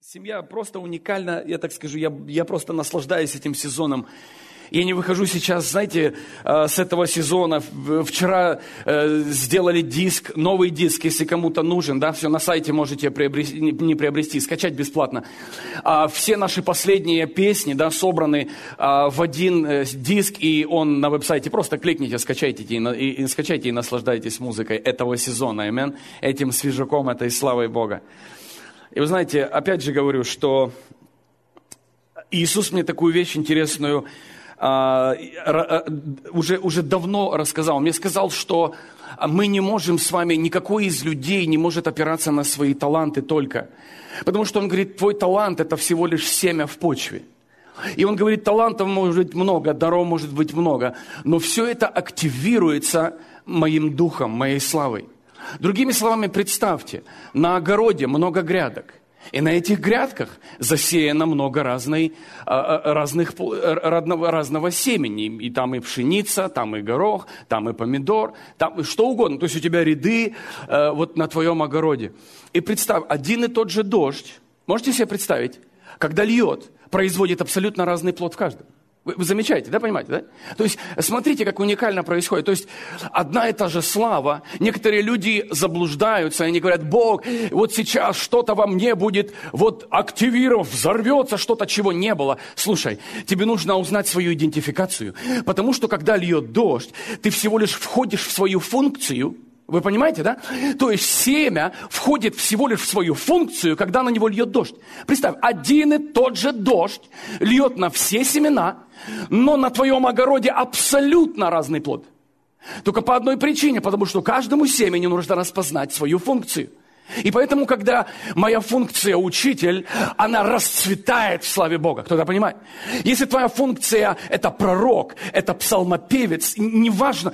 Семья просто уникальна, я так скажу, я просто наслаждаюсь этим сезоном. Я не выхожу сейчас, знаете, с этого сезона. Вчера сделали диск, новый диск, если кому-то нужен, да, все на сайте можете приобрести, не приобрести, скачать бесплатно. Все наши последние песни, да, собраны в один диск, и он на веб-сайте. Просто кликните, скачайте и наслаждайтесь музыкой этого сезона, амен, этим свежаком, этой славой Бога. И вы знаете, опять же говорю, что Иисус мне такую вещь интересную уже давно рассказал. Он мне сказал, что мы не можем с вами, никакой из людей не может опираться на свои таланты только. Потому что он говорит, твой талант – это всего лишь семя в почве. И он говорит, талантов может быть много, даров может быть много, но все это активируется моим духом, моей славой. Другими словами, представьте, на огороде много грядок. И на этих грядках засеяно много разного семени. И там и пшеница, там и горох, там и помидор, там и что угодно. То есть у тебя ряды вот на твоем огороде. И представь, один и тот же дождь, можете себе представить, когда льет, производит абсолютно разный плод в каждом. Вы замечаете, да, понимаете, да? То есть, смотрите, как уникально происходит. То есть, одна и та же слава. Некоторые люди заблуждаются, они говорят, Бог, вот сейчас что-то во мне будет вот активировав, взорвется что-то, чего не было. Слушай, тебе нужно узнать свою идентификацию, потому что, когда льет дождь, ты всего лишь входишь в свою функцию. Вы понимаете, да? То есть семя входит всего лишь в свою функцию, когда на него льет дождь. Представь, один и тот же дождь льет на все семена, но на твоем огороде абсолютно разный плод. Только по одной причине, потому что каждому семени нужно распознать свою функцию. И поэтому, когда моя функция учитель, она расцветает в славе Бога. Кто-то понимает? Если твоя функция это пророк, это псалмопевец, неважно,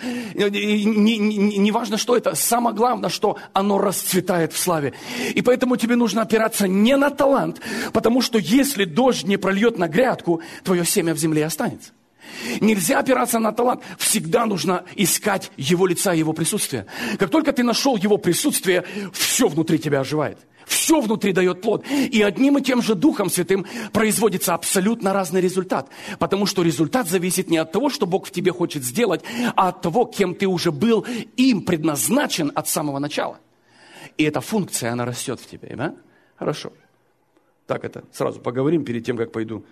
что это, самое главное, что оно расцветает в славе. И поэтому тебе нужно опираться не на талант, потому что если дождь не прольет на грядку, твое семя в земле останется. Нельзя опираться на талант. Всегда нужно искать его лица, его присутствие. Как только ты нашел его присутствие, все внутри тебя оживает. Все внутри дает плод. И одним и тем же Духом Святым производится абсолютно разный результат. Потому что результат зависит не от того, что Бог в тебе хочет сделать, а от того, кем ты уже был, им предназначен от самого начала. И эта функция, она растет в тебе. Да? Хорошо. Так это сразу поговорим перед тем, как пойду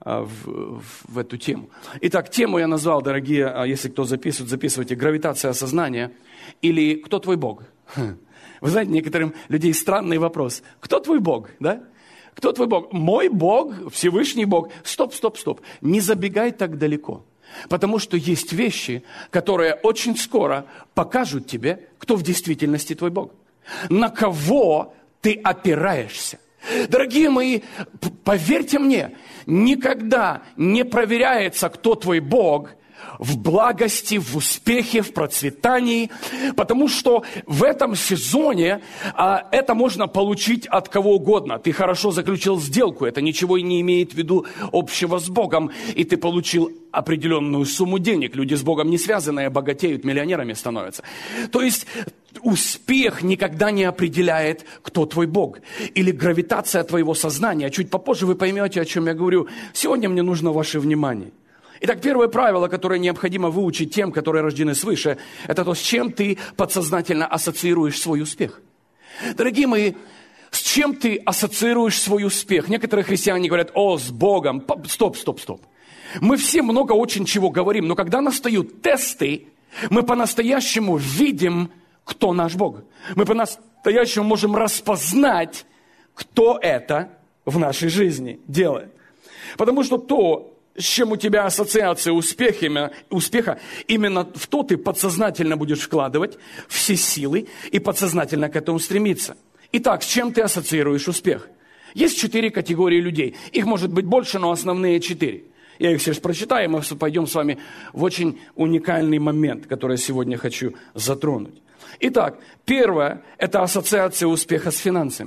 в эту тему. Итак, тему я назвал, дорогие, если кто записывает, записывайте, гравитация сознания или кто твой Бог? Вы знаете, некоторым людей странный вопрос. Кто твой Бог? Да? Кто твой Бог? Мой Бог, Всевышний Бог. Стоп. Не забегай так далеко. Потому что есть вещи, которые очень скоро покажут тебе, кто в действительности твой Бог. На кого ты опираешься. Дорогие мои, поверьте мне, никогда не проверяется, кто твой Бог в благости, в успехе, в процветании, потому что в этом сезоне это можно получить от кого угодно. Ты хорошо заключил сделку, это ничего не имеет в виду общего с Богом, и ты получил определенную сумму денег. Люди с Богом не связанные богатеют, миллионерами становятся. То есть успех никогда не определяет, кто твой Бог. Или гравитация твоего сознания. Чуть попозже вы поймете, о чем я говорю. Сегодня мне нужно ваше внимание. Итак, первое правило, которое необходимо выучить тем, которые рождены свыше, это то, с чем ты подсознательно ассоциируешь свой успех. Дорогие мои, с чем ты ассоциируешь свой успех? Некоторые христиане говорят, с Богом. Стоп. Мы все много очень чего говорим, но когда настают тесты, мы по-настоящему видим, кто наш Бог. Мы по-настоящему можем распознать, кто это в нашей жизни делает. Потому что то, с чем у тебя ассоциация успеха, именно в то ты подсознательно будешь вкладывать все силы и подсознательно к этому стремиться. Итак, с чем ты ассоциируешь успех? Есть 4 категории людей. Их может быть больше, но основные 4. Я их сейчас прочитаю, и мы пойдем с вами в очень уникальный момент, который я сегодня хочу затронуть. Итак, первое – это ассоциация успеха с финансами.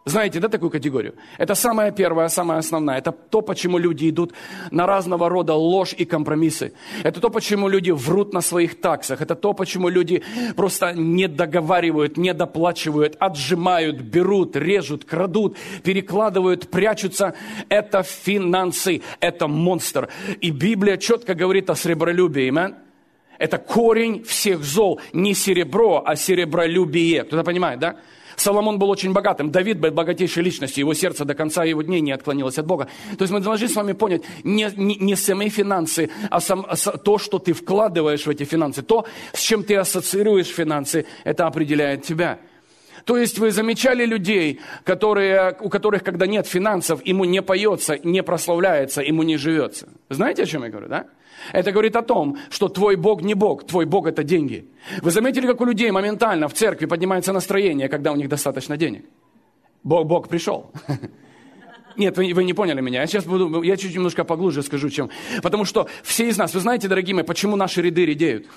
Знаете, да, такую категорию? Это самая первая, самая основная. Это то, почему люди идут на разного рода ложь и компромиссы. Это то, почему люди врут на своих таксах. Это то, почему люди просто не договаривают, не доплачивают, отжимают, берут, режут, крадут, перекладывают, прячутся. Это финансы, это монстр. И Библия четко говорит о сребролюбии. Amen? Это корень всех зол. Не серебро, а серебролюбие. Кто-то понимает, да? Соломон был очень богатым, Давид был богатейшей личностью, его сердце до конца его дней не отклонилось от Бога. То есть мы должны с вами понять, не сами финансы, а то, что ты вкладываешь в эти финансы, то, с чем ты ассоциируешь финансы, это определяет тебя. То есть вы замечали людей, у которых, когда нет финансов, ему не поется, не прославляется, ему не живется. Знаете, о чем я говорю, да? Это говорит о том, что твой Бог не Бог, твой Бог это деньги. Вы заметили, как у людей моментально в церкви поднимается настроение, когда у них достаточно денег? Бог пришел. Нет, вы не поняли меня. Я чуть немножко поглубже скажу, чем. Потому что все из нас, вы знаете, дорогие мои, почему наши ряды редеют?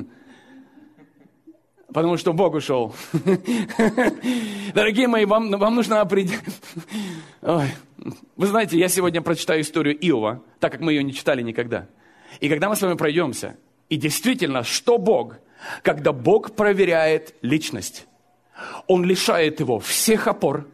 Потому что Бог ушел. Дорогие мои, вам нужно определить. Вы знаете, я сегодня прочитаю историю Иова, так как мы ее не читали никогда. И когда мы с вами пройдемся, и действительно, что Бог, когда Бог проверяет личность, Он лишает его всех опор,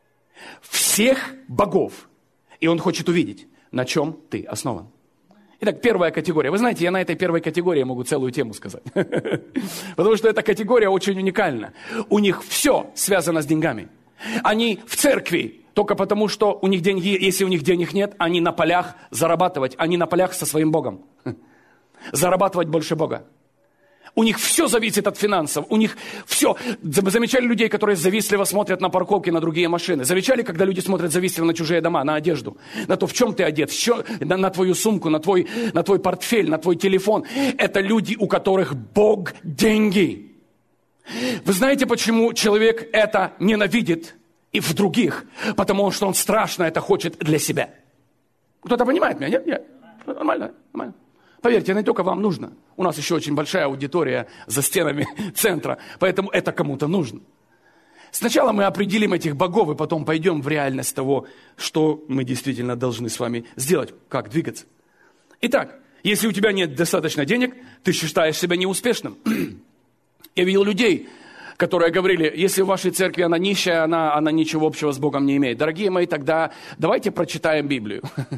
всех богов, и Он хочет увидеть, на чем ты основан. Итак, первая категория. Вы знаете, я на этой первой категории могу целую тему сказать. Потому что эта категория очень уникальна. У них все связано с деньгами. Они в церкви только потому, что у них деньги, если у них денег нет, они на полях зарабатывать, они на полях со своим Богом. Зарабатывать больше Бога. У них все зависит от финансов, у них все. Замечали людей, которые завистливо смотрят на парковки, на другие машины? Замечали, когда люди смотрят завистливо на чужие дома, на одежду? На то, в чем ты одет, на твою сумку, на твой портфель, на твой телефон. Это люди, у которых Бог деньги. Вы знаете, почему человек это ненавидит и в других? Потому что он страшно это хочет для себя. Кто-то понимает меня? Нет? Нормально. Поверьте, не только вам нужно. У нас еще очень большая аудитория за стенами центра, поэтому это кому-то нужно. Сначала мы определим этих богов, и потом пойдем в реальность того, что мы действительно должны с вами сделать, как двигаться. Итак, если у тебя нет достаточно денег, ты считаешь себя неуспешным. Я видел людей, которые говорили, если в вашей церкви она нищая, она ничего общего с Богом не имеет. Дорогие мои, тогда давайте прочитаем Библию.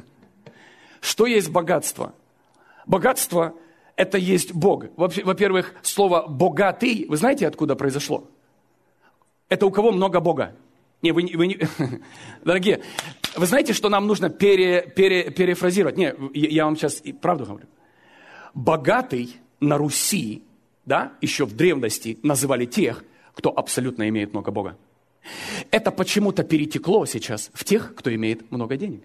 Что есть богатство? Богатство – это есть Бог. Во-первых, слово «богатый», вы знаете, откуда произошло? Это у кого много Бога? Дорогие, вы знаете, что нам нужно перефразировать? Я вам сейчас правду говорю. Богатый на Руси, да, еще в древности называли тех, кто абсолютно имеет много Бога. Это почему-то перетекло сейчас в тех, кто имеет много денег.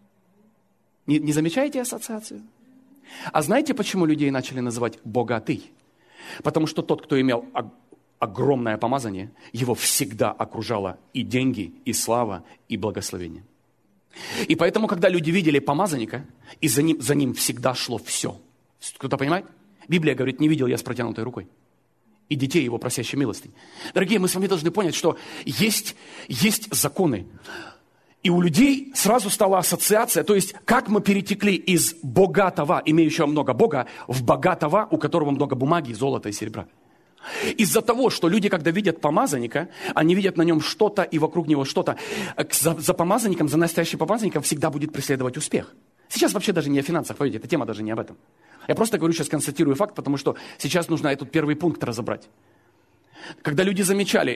Не замечаете ассоциацию? А знаете, почему людей начали называть богатый? Потому что тот, кто имел огромное помазание, его всегда окружало и деньги, и слава, и благословение. И поэтому, когда люди видели помазанника, и за ним всегда шло все. Кто-то понимает? Библия говорит, не видел я с протянутой рукой. И детей его, просящих милостынь. Дорогие, мы с вами должны понять, что есть законы. И у людей сразу стала ассоциация, то есть как мы перетекли из богатого, имеющего много Бога, в богатого, у которого много бумаги, золота и серебра. Из-за того, что люди, когда видят помазанника, они видят на нем что-то и вокруг него что-то. За помазанником, за настоящим помазанником всегда будет преследовать успех. Сейчас вообще даже не о финансах, поверьте, эта тема даже не об этом. Я просто говорю, сейчас констатирую факт, потому что сейчас нужно этот первый пункт разобрать. Когда люди замечали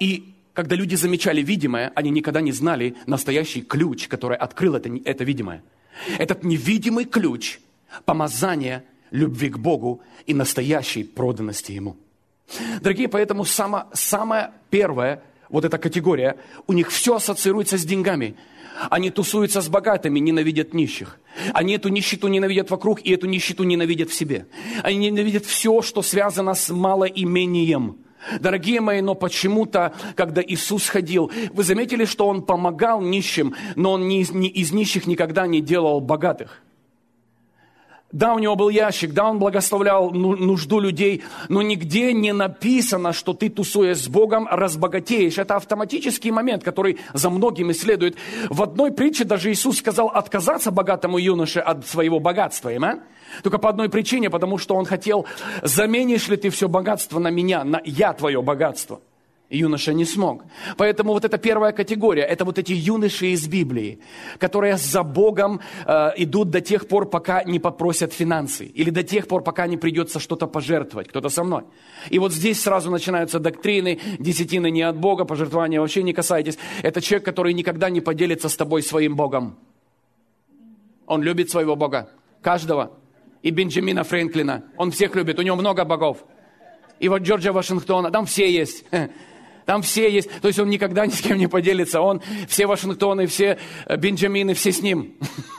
видимое, они никогда не знали настоящий ключ, который открыл это видимое. Этот невидимый ключ помазания, любви к Богу и настоящей проданности Ему. Дорогие, поэтому самая первая вот эта категория, у них все ассоциируется с деньгами. Они тусуются с богатыми, ненавидят нищих. Они эту нищету ненавидят вокруг, и эту нищету ненавидят в себе. Они ненавидят все, что связано с малоимением. Дорогие мои, но почему-то, когда Иисус ходил, вы заметили, что Он помогал нищим, но Он из нищих никогда не делал богатых. Да, у него был ящик, да, он благословлял нужду людей, но нигде не написано, что ты, тусуясь с Богом, разбогатеешь. Это автоматический момент, который за многими следует. В одной притче даже Иисус сказал отказаться богатому юноше от своего богатства. Аминь? Только по одной причине, потому что он хотел, заменишь ли ты все богатство на меня, на я твое богатство. И юноша не смог. Поэтому вот эта первая категория, это вот эти юноши из Библии, которые за Богом идут до тех пор, пока не попросят финансы. Или до тех пор, пока не придется что-то пожертвовать. Кто-то со мной. И вот здесь сразу начинаются доктрины, десятины не от Бога, пожертвования вообще не касайтесь. Это человек, который никогда не поделится с тобой своим Богом. Он любит своего Бога. Каждого. И Бенджамина Фрэнклина. Он всех любит. У него много богов. И вот Джорджа Вашингтона. Там все есть. Там все есть. То есть он никогда ни с кем не поделится. Он, все Вашингтоны, все Бенджамины, все с ним.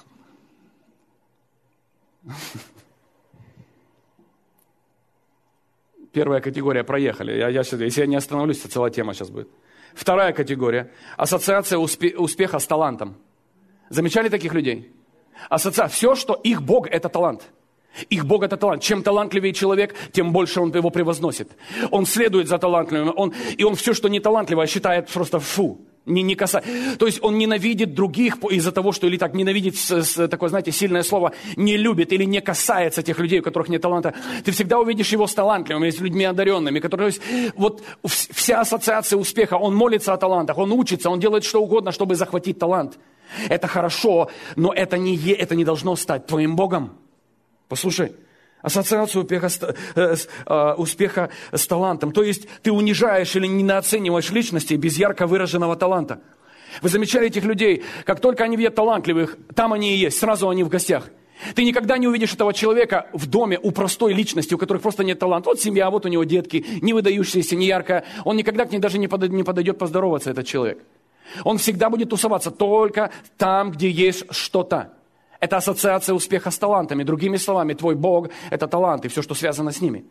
Первая категория, проехали. Если я не остановлюсь, то целая тема сейчас будет. Вторая категория. Ассоциация успеха с талантом. Замечали таких людей? Все, что их Бог, это талант. Их Бог – это талант. Чем талантливее человек, тем больше он его превозносит. Он следует за талантливым. И он все, что не талантливое, считает просто фу. Не касается. То есть он ненавидит других из-за того, что, или так, ненавидит, такое, знаете, сильное слово, не любит или не касается тех людей, у которых нет таланта. Ты всегда увидишь его с талантливыми, с людьми одаренными, которые, то есть, вот вся ассоциация успеха, он молится о талантах, он учится, он делает что угодно, чтобы захватить талант. Это хорошо, но это не должно стать твоим Богом. Послушай, ассоциацию успеха с талантом. То есть ты унижаешь или недооцениваешь личности без ярко выраженного таланта. Вы замечали этих людей, как только они видят талантливых, там они и есть, сразу они в гостях. Ты никогда не увидишь этого человека в доме у простой личности, у которых просто нет таланта. Вот семья, вот у него детки, не выдающиеся, не ярко. Он никогда к ней даже не подойдет поздороваться, этот человек. Он всегда будет тусоваться только там, где есть что-то. Это ассоциация успеха с талантами. Другими словами, твой Бог – это таланты, все, что связано с ними.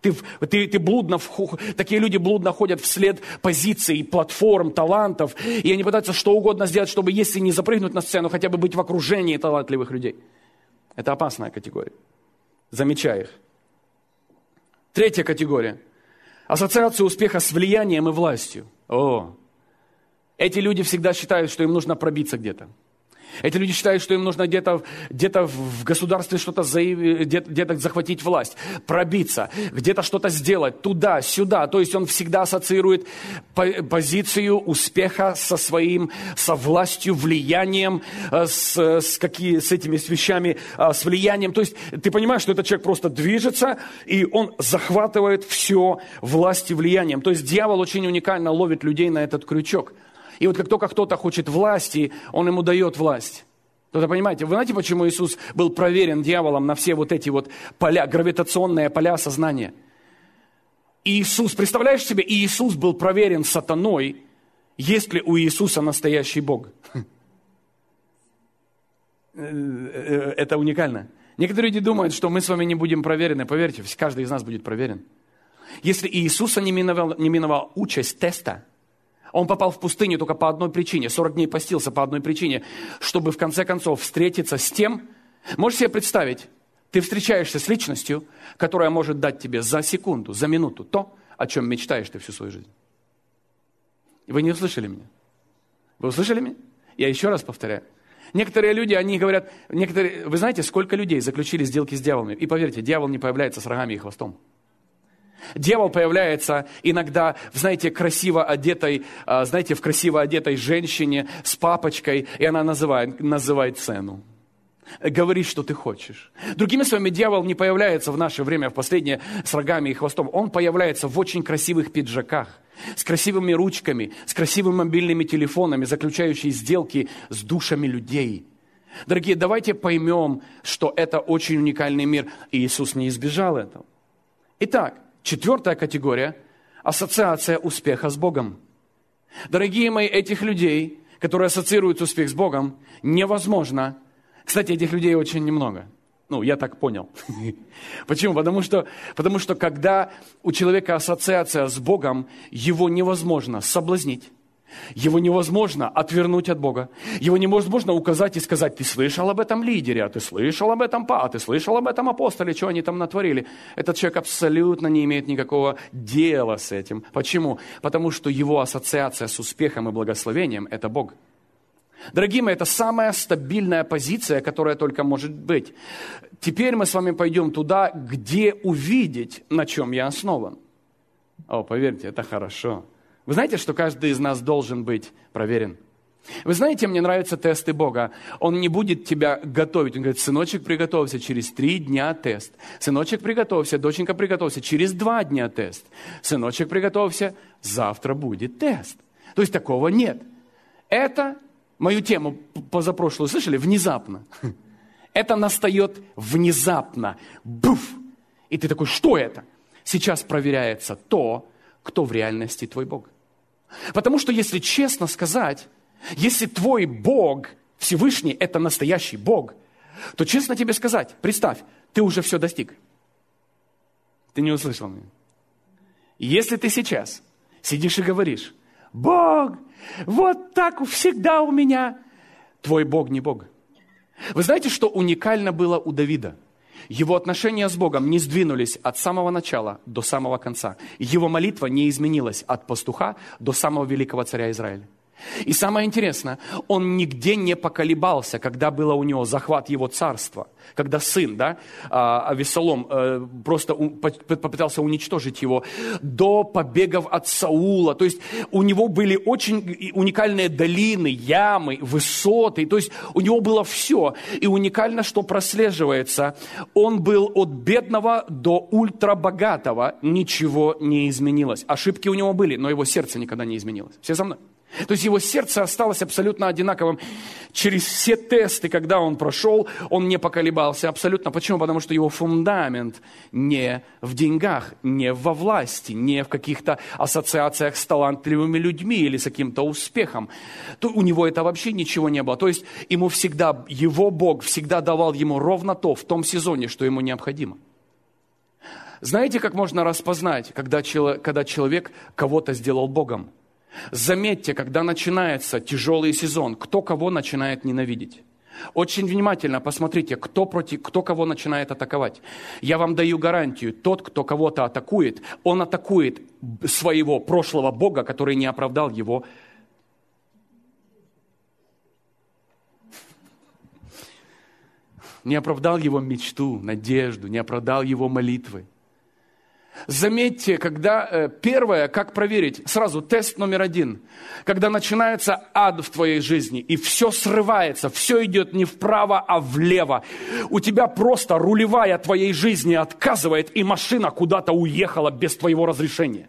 Такие люди блудно ходят вслед позиций, платформ, талантов, и они пытаются что угодно сделать, чтобы, если не запрыгнуть на сцену, хотя бы быть в окружении талантливых людей. Это опасная категория. Замечай их. Третья категория. Ассоциация успеха с влиянием и властью. Эти люди всегда считают, что им нужно пробиться где-то. Эти люди считают, что им нужно где-то в государстве что-то где-то захватить власть, пробиться, где-то что-то сделать, туда, сюда. То есть он всегда ассоциирует позицию успеха со властью, влиянием, с этими вещами, с влиянием. То есть ты понимаешь, что этот человек просто движется, и он захватывает все властью, влиянием. То есть дьявол очень уникально ловит людей на этот крючок. И вот как только кто-то хочет власти, он ему дает власть. Кто-то понимаете? Вы знаете, почему Иисус был проверен дьяволом на все вот эти вот поля, гравитационные поля сознания? Иисус, представляешь себе, Иисус был проверен сатаной, есть ли у Иисуса настоящий Бог? Это уникально. Некоторые люди думают, что мы с вами не будем проверены. Поверьте, каждый из нас будет проверен. Если Иисуса не миновал участь теста, он попал в пустыню только по одной причине. 40 дней постился по одной причине, чтобы в конце концов встретиться с тем. Можешь себе представить, ты встречаешься с личностью, которая может дать тебе за секунду, за минуту то, о чем мечтаешь ты всю свою жизнь. Вы не услышали меня? Вы услышали меня? Я еще раз повторяю. Некоторые люди, они говорят, вы знаете, сколько людей заключили сделки с дьяволом? И поверьте, дьявол не появляется с рогами и хвостом. Дьявол появляется иногда, знаете, в красиво одетой женщине с папочкой, и она называет цену. Говорит, что ты хочешь. Другими словами, дьявол не появляется в наше время, в последнее, с рогами и хвостом. Он появляется в очень красивых пиджаках, с красивыми ручками, с красивыми мобильными телефонами, заключающими сделки с душами людей. Дорогие, давайте поймем, что это очень уникальный мир, и Иисус не избежал этого. Итак, четвертая категория – ассоциация успеха с Богом. Дорогие мои, этих людей, которые ассоциируют успех с Богом, невозможно. Кстати, этих людей очень немного. Я так понял. Почему? Потому что когда у человека ассоциация с Богом, его невозможно соблазнить, Его невозможно отвернуть от Бога. Его невозможно указать и сказать: ты слышал об этом лидере, а ты слышал об этом ты слышал об этом апостоле, что они там натворили. Этот человек абсолютно не имеет никакого дела с этим. Почему? Потому что его ассоциация с успехом и благословением – это Бог. Дорогие мои, это самая стабильная позиция, которая только может быть. Теперь мы с вами пойдем туда, где увидеть, на чем я основан. О, поверьте, это хорошо. Вы знаете, что каждый из нас должен быть проверен? Вы знаете, мне нравятся тесты Бога. Он не будет тебя готовить. Он говорит: сыночек, приготовься, через 3 дня тест. Сыночек, приготовься, доченька, приготовься, через 2 дня тест. Сыночек, приготовься, завтра будет тест. То есть такого нет. Это, мою тему позапрошлую слышали? Внезапно. Это настает внезапно. Буф! И ты такой: что это? Сейчас проверяется то, кто в реальности твой Бог. Потому что, если честно сказать, если твой Бог, Всевышний, это настоящий Бог, то, честно тебе сказать, представь, ты уже все достиг. Ты не услышал меня. Если ты сейчас сидишь и говоришь: Бог, вот так всегда у меня, твой Бог не Бог. Вы знаете, что уникально было у Давида? Его отношения с Богом не сдвинулись от самого начала до самого конца. Его молитва не изменилась от пастуха до самого великого царя Израиля. И самое интересное, он нигде не поколебался, когда было у него захват его царства, когда сын, Авессалом просто попытался уничтожить его, до побегов от Саула. То есть у него были очень уникальные долины, ямы, высоты. То есть у него было все. И уникально, что прослеживается, он был от бедного до ультрабогатого, ничего не изменилось. Ошибки у него были, но его сердце никогда не изменилось. Все со мной? То есть его сердце осталось абсолютно одинаковым. Через все тесты, когда он прошел, он не поколебался абсолютно. Почему? Потому что его фундамент не в деньгах, не во власти, не в каких-то ассоциациях с талантливыми людьми или с каким-то успехом. То у него это вообще ничего не было. То есть ему всегда, его Бог всегда давал ему ровно то в том сезоне, что ему необходимо. Знаете, как можно распознать, когда человек кого-то сделал Богом? Заметьте, когда начинается тяжелый сезон, кто кого начинает ненавидеть. Очень внимательно посмотрите, кто кого начинает атаковать. Я вам даю гарантию, тот, кто кого-то атакует, он атакует своего прошлого Бога, который не оправдал его. Не оправдал его мечту, надежду, не оправдал его молитвы. Заметьте, когда первое, как проверить, сразу тест номер 1. Когда начинается ад в твоей жизни, и все срывается, все идет не вправо, а влево. У тебя просто рулевая твоей жизни отказывает, и машина куда-то уехала без твоего разрешения.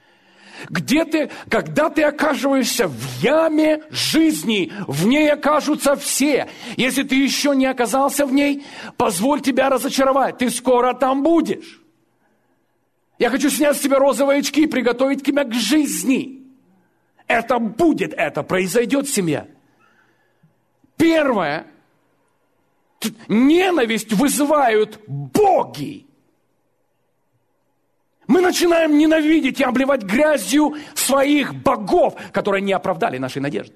Когда ты оказываешься в яме жизни, в ней окажутся все. Если ты еще не оказался в ней, позволь тебя разочаровать, ты скоро там будешь. Я хочу снять с тебя розовые очки и приготовить тебя к жизни. Это будет, это произойдет в семье. Первое. Ненависть вызывают боги. Мы начинаем ненавидеть и обливать грязью своих богов, которые не оправдали нашей надежды.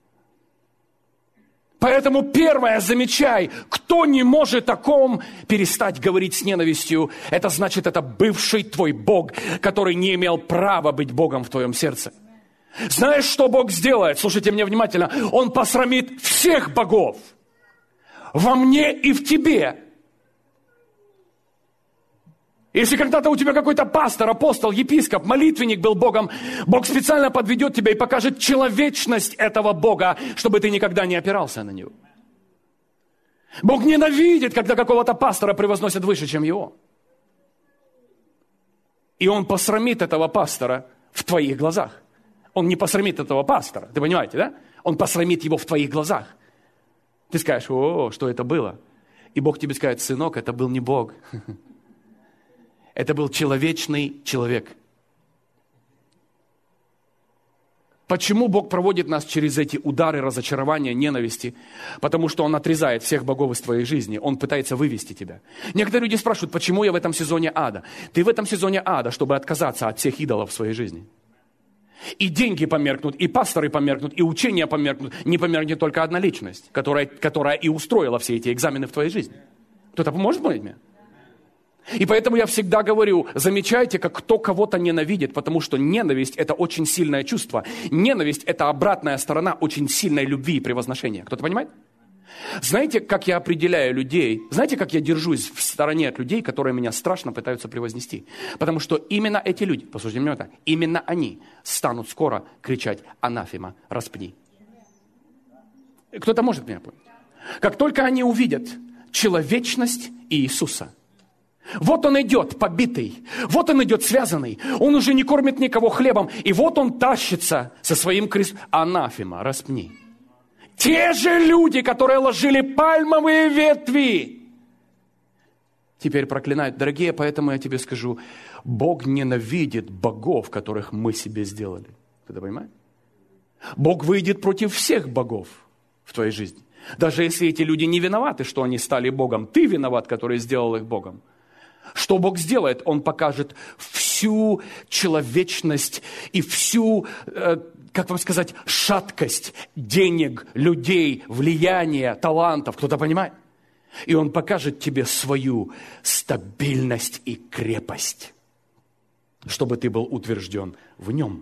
Поэтому первое, замечай, кто не может о ком перестать говорить с ненавистью, это значит, это бывший твой Бог, который не имел права быть Богом в твоем сердце. Знаешь, что Бог сделает? Слушайте меня внимательно. Он посрамит всех богов во мне и в тебе. Если когда-то у тебя какой-то пастор, апостол, епископ, молитвенник был Богом, Бог специально подведет тебя и покажет человечность этого Бога, чтобы ты никогда не опирался на него. Бог ненавидит, когда какого-то пастора превозносят выше, чем его. И он посрамит этого пастора в твоих глазах. Он не посрамит этого пастора, ты понимаете, да? Он посрамит его в твоих глазах. Ты скажешь: о, что это было? И Бог тебе скажет: сынок, это был не Бог. Это был человечный человек. Почему Бог проводит нас через эти удары, разочарования, ненависти? Потому что Он отрезает всех богов из твоей жизни. Он пытается вывести тебя. Некоторые люди спрашивают: почему я в этом сезоне ада? Ты в этом сезоне ада, чтобы отказаться от всех идолов в своей жизни. И деньги померкнут, и пасторы померкнут, и учения померкнут. Не померкнет только одна личность, которая и устроила все эти экзамены в твоей жизни. Кто-то поможет мне? И поэтому я всегда говорю, замечайте, как кто кого-то ненавидит, потому что ненависть – это очень сильное чувство. Ненависть – это обратная сторона очень сильной любви и превозношения. Кто-то понимает? Знаете, как я определяю людей? Знаете, как я держусь в стороне от людей, которые меня страшно пытаются превознести? Потому что именно эти люди, послушайте меня так, именно они станут скоро кричать «Анафема, распни». Кто-то может меня понять? Как только они увидят человечность Иисуса, вот он идет побитый, вот он идет связанный, он уже не кормит никого хлебом, и вот он тащится со своим крестом. Анафема, распни. Те же люди, которые ложили пальмовые ветви, теперь проклинают. Дорогие, поэтому я тебе скажу, Бог ненавидит богов, которых мы себе сделали. Ты это понимаешь? Бог выйдет против всех богов в твоей жизни. Даже если эти люди не виноваты, что они стали Богом, ты виноват, который сделал их Богом. Что Бог сделает? Он покажет всю человечность и всю, как вам сказать, шаткость денег, людей, влияния, талантов. Кто-то понимает? И Он покажет тебе свою стабильность и крепость, чтобы ты был утвержден в Нем.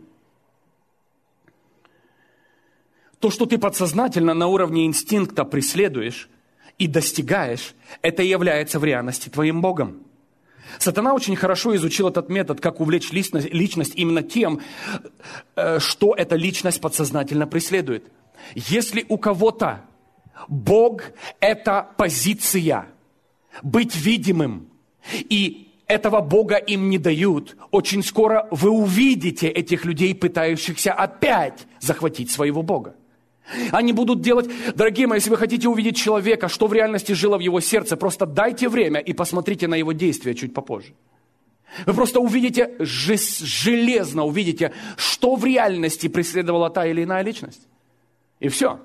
То, что ты подсознательно на уровне инстинкта преследуешь и достигаешь, это и является в реальности твоим Богом. Сатана очень хорошо изучил этот метод, как увлечь личность именно тем, что эта личность подсознательно преследует. Если у кого-то Бог – это позиция, быть видимым, и этого Бога им не дают, очень скоро вы увидите этих людей, пытающихся опять захватить своего Бога. Они будут делать, дорогие мои, если вы хотите увидеть человека, что в реальности жило в его сердце, просто дайте время и посмотрите на его действия чуть попозже. Вы просто увидите, железно увидите, что в реальности преследовала та или иная личность. И все.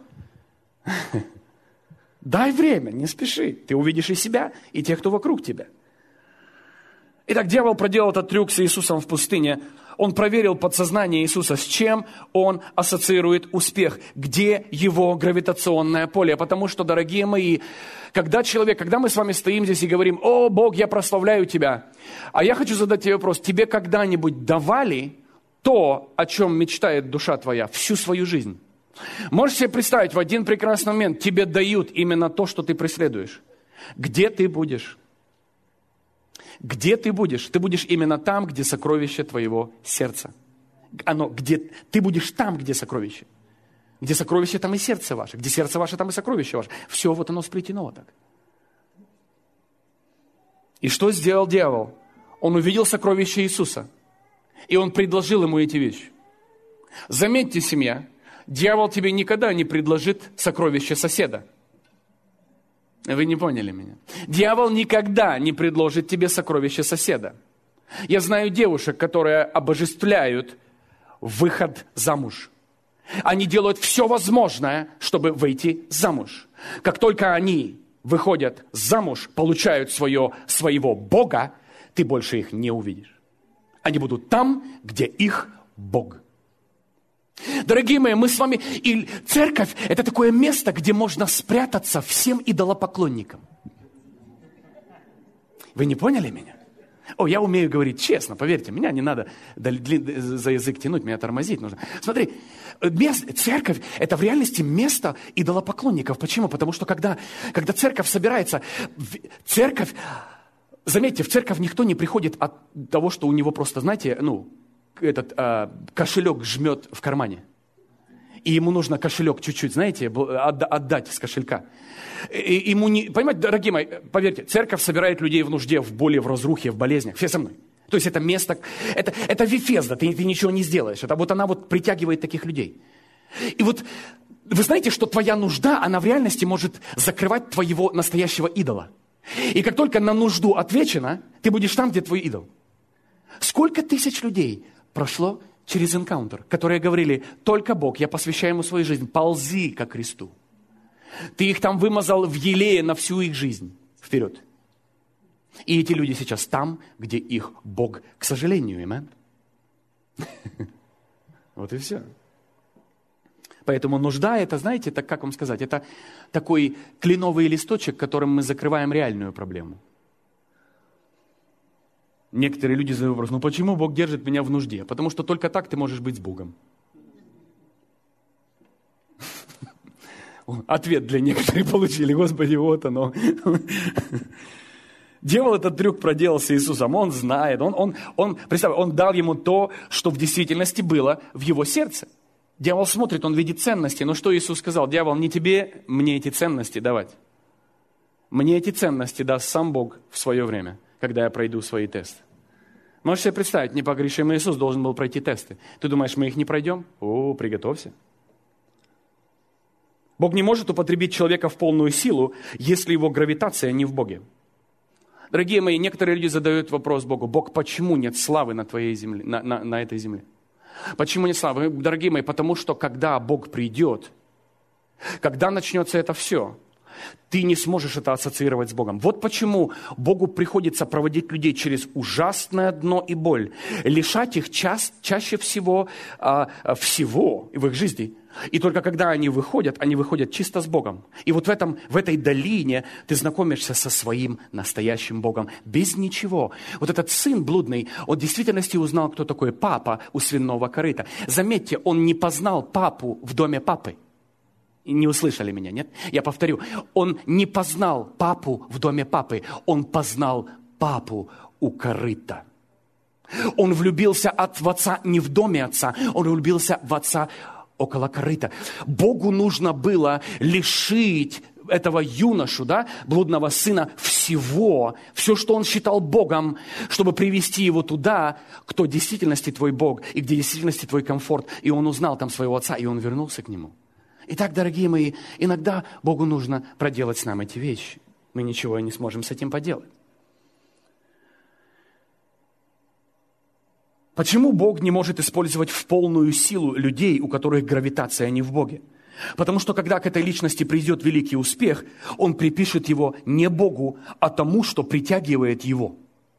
Дай время, не спеши. Ты увидишь и себя, и тех, кто вокруг тебя. Итак, дьявол проделал этот трюк с Иисусом в пустыне. Он проверил подсознание Иисуса, с чем он ассоциирует успех, где его гравитационное поле. Потому что, дорогие мои, когда мы с вами стоим здесь и говорим: «О, Бог, я прославляю Тебя», а я хочу задать тебе вопрос: тебе когда-нибудь давали то, о чем мечтает душа твоя всю свою жизнь? Можешь себе представить, в один прекрасный момент тебе дают именно то, что ты преследуешь. Где ты будешь? Где ты будешь? Ты будешь именно там, где сокровище твоего сердца. Ты будешь там, где сокровище. Где сокровище, там и сердце ваше. Где сердце ваше, там и сокровище ваше. Все вот оно сплетено вот так. И что сделал дьявол? Он увидел сокровище Иисуса. И он предложил ему эти вещи. Заметьте, семья, дьявол тебе никогда не предложит сокровище соседа. Вы не поняли меня. Дьявол никогда не предложит тебе сокровище соседа. Я знаю девушек, которые обожествляют выход замуж. Они делают все возможное, чтобы выйти замуж. Как только они выходят замуж, получают своего Бога, ты больше их не увидишь. Они будут там, где их Бог. Дорогие мои, мы с вами... И церковь – это такое место, где можно спрятаться всем идолопоклонникам. Вы не поняли меня? Я умею говорить честно, поверьте, меня не надо за язык тянуть, меня тормозить нужно. Смотри, церковь – это в реальности место идолопоклонников. Почему? Потому что когда церковь собирается, заметьте, в церковь никто не приходит от того, что у него просто, знаете, кошелек жмет в кармане. И ему нужно кошелек чуть-чуть, знаете, отдать с кошелька. Понимаете, дорогие мои, поверьте, церковь собирает людей в нужде, в боли, в разрухе, в болезнях. Все со мной. То есть это место, это Вифезда, ты ничего не сделаешь. Она притягивает таких людей. И вот вы знаете, что твоя нужда, она в реальности может закрывать твоего настоящего идола. И как только на нужду отвечено, ты будешь там, где твой идол. Сколько тысяч людей прошло через энкаунтер, которые говорили: только Бог, я посвящаю Ему свою жизнь, ползи ко кресту. Ты их там вымазал в елее на всю их жизнь. Вперед. И эти люди сейчас там, где их Бог, к сожалению, amen. Вот и все. Поэтому нужда это, знаете, так как вам сказать, это такой кленовый листочек, которым мы закрываем реальную проблему. Некоторые люди задают вопрос, ну почему Бог держит меня в нужде? Потому что только так ты можешь быть с Богом. Ответ для некоторых получили, Господи, вот оно. Дьявол этот трюк проделал с Иисусом, он знает, представь, он дал ему то, что в действительности было в его сердце. Дьявол смотрит, он видит ценности, но что Иисус сказал? Дьявол, не тебе мне эти ценности давать. Мне эти ценности даст сам Бог в свое время, когда я пройду свои тесты. Можешь себе представить, непогрешимый Иисус должен был пройти тесты. Ты думаешь, мы их не пройдем? О, приготовься. Бог не может употребить человека в полную силу, если его гравитация не в Боге. Дорогие мои, некоторые люди задают вопрос Богу, Бог, почему нет славы на твоей земле, на этой земле? Почему нет славы? Дорогие мои, потому что когда Бог придет, когда начнется это все, ты не сможешь это ассоциировать с Богом. Вот почему Богу приходится проводить людей через ужасное дно и боль, лишать их чаще всего всего в их жизни. И только когда они выходят чисто с Богом. И вот в этой долине ты знакомишься со своим настоящим Богом. Без ничего. Вот этот сын блудный, он в действительности узнал, кто такой папа у свиного корыта. Заметьте, он не познал папу в доме папы. Не услышали меня, нет? Я повторю. Он не познал папу в доме папы. Он познал папу у корыта. Он влюбился в отца не в доме отца. Он влюбился в отца около корыта. Богу нужно было лишить этого юношу, блудного сына, всего, все, что он считал Богом, чтобы привести его туда, кто в действительности твой Бог, и где в действительности твой комфорт. И он узнал там своего отца, и он вернулся к нему. Итак, дорогие мои, иногда Богу нужно проделать с нами эти вещи. Мы ничего не сможем с этим поделать. Почему Бог не может использовать в полную силу людей, у которых гравитация не в Боге? Потому что когда к этой личности придет великий успех, он припишет его не Богу, а тому, что притягивает его.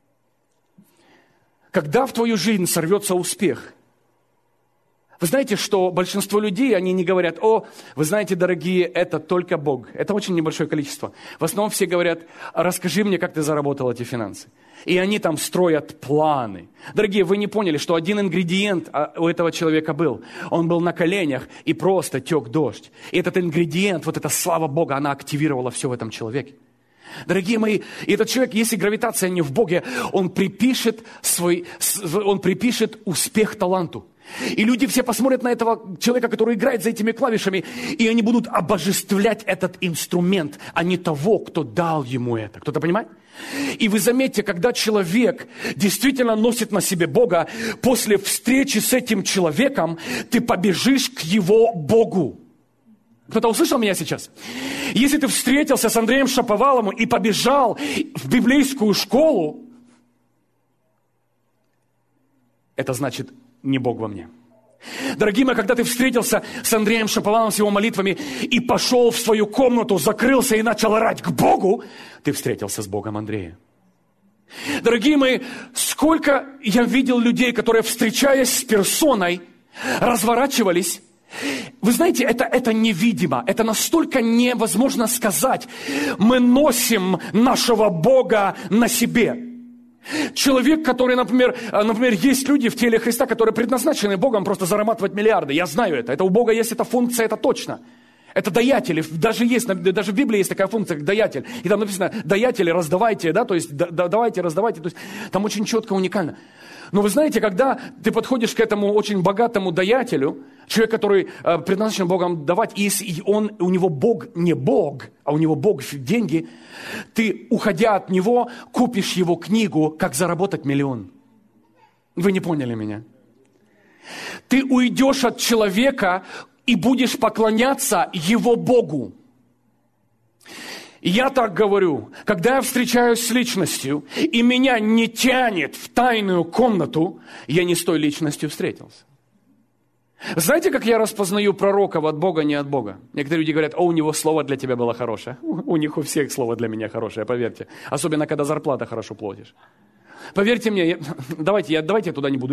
Когда в твою жизнь сорвется успех, вы знаете, что большинство людей, они не говорят, вы знаете, дорогие, это только Бог. Это очень небольшое количество. В основном все говорят, расскажи мне, как ты заработал эти финансы. И они там строят планы. Дорогие, вы не поняли, что один ингредиент у этого человека был. Он был на коленях, и просто тек дождь. И этот ингредиент, вот эта слава Бога, она активировала все в этом человеке. Дорогие мои, этот человек, если гравитация не в Боге, он припишет успех таланту. И люди все посмотрят на этого человека, который играет за этими клавишами, и они будут обожествлять этот инструмент, а не того, кто дал ему это. Кто-то понимает? И вы заметьте, когда человек действительно носит на себе Бога, после встречи с этим человеком ты побежишь к его Богу. Кто-то услышал меня сейчас? Если ты встретился с Андреем Шаповаловым и побежал в библейскую школу, это значит, не Бог во мне. Дорогие мои, когда ты встретился с Андреем Шаповаловым, с его молитвами, и пошел в свою комнату, закрылся и начал орать к Богу, ты встретился с Богом Андрея. Дорогие мои, сколько я видел людей, которые, встречаясь с персоной, разворачивались. Вы знаете, это невидимо, это настолько невозможно сказать. Мы носим нашего Бога на себе. Человек, который, например, есть люди в теле Христа, которые предназначены Богом просто зарабатывать миллиарды. Я знаю это. Это у Бога есть эта функция, это точно. Это даятели. Даже в Библии есть такая функция, как даятель. И там написано, даятели, раздавайте, то есть давайте, раздавайте. То есть там очень четко, уникально. Но вы знаете, когда ты подходишь к этому очень богатому даятелю, человек, который предназначен Богом давать, и если у него Бог не Бог, а у него Бог деньги, ты, уходя от него, купишь его книгу «Как заработать миллион». Вы не поняли меня? Ты уйдешь от человека и будешь поклоняться его Богу. Я так говорю, когда я встречаюсь с личностью, и меня не тянет в тайную комнату, я не с той личностью встретился. Знаете, как я распознаю пророков от Бога, не от Бога? Некоторые люди говорят, у него слово для тебя было хорошее. У них у всех слово для меня хорошее, поверьте. Особенно, когда зарплата хорошо платишь. Поверьте мне, давайте я туда не буду идти.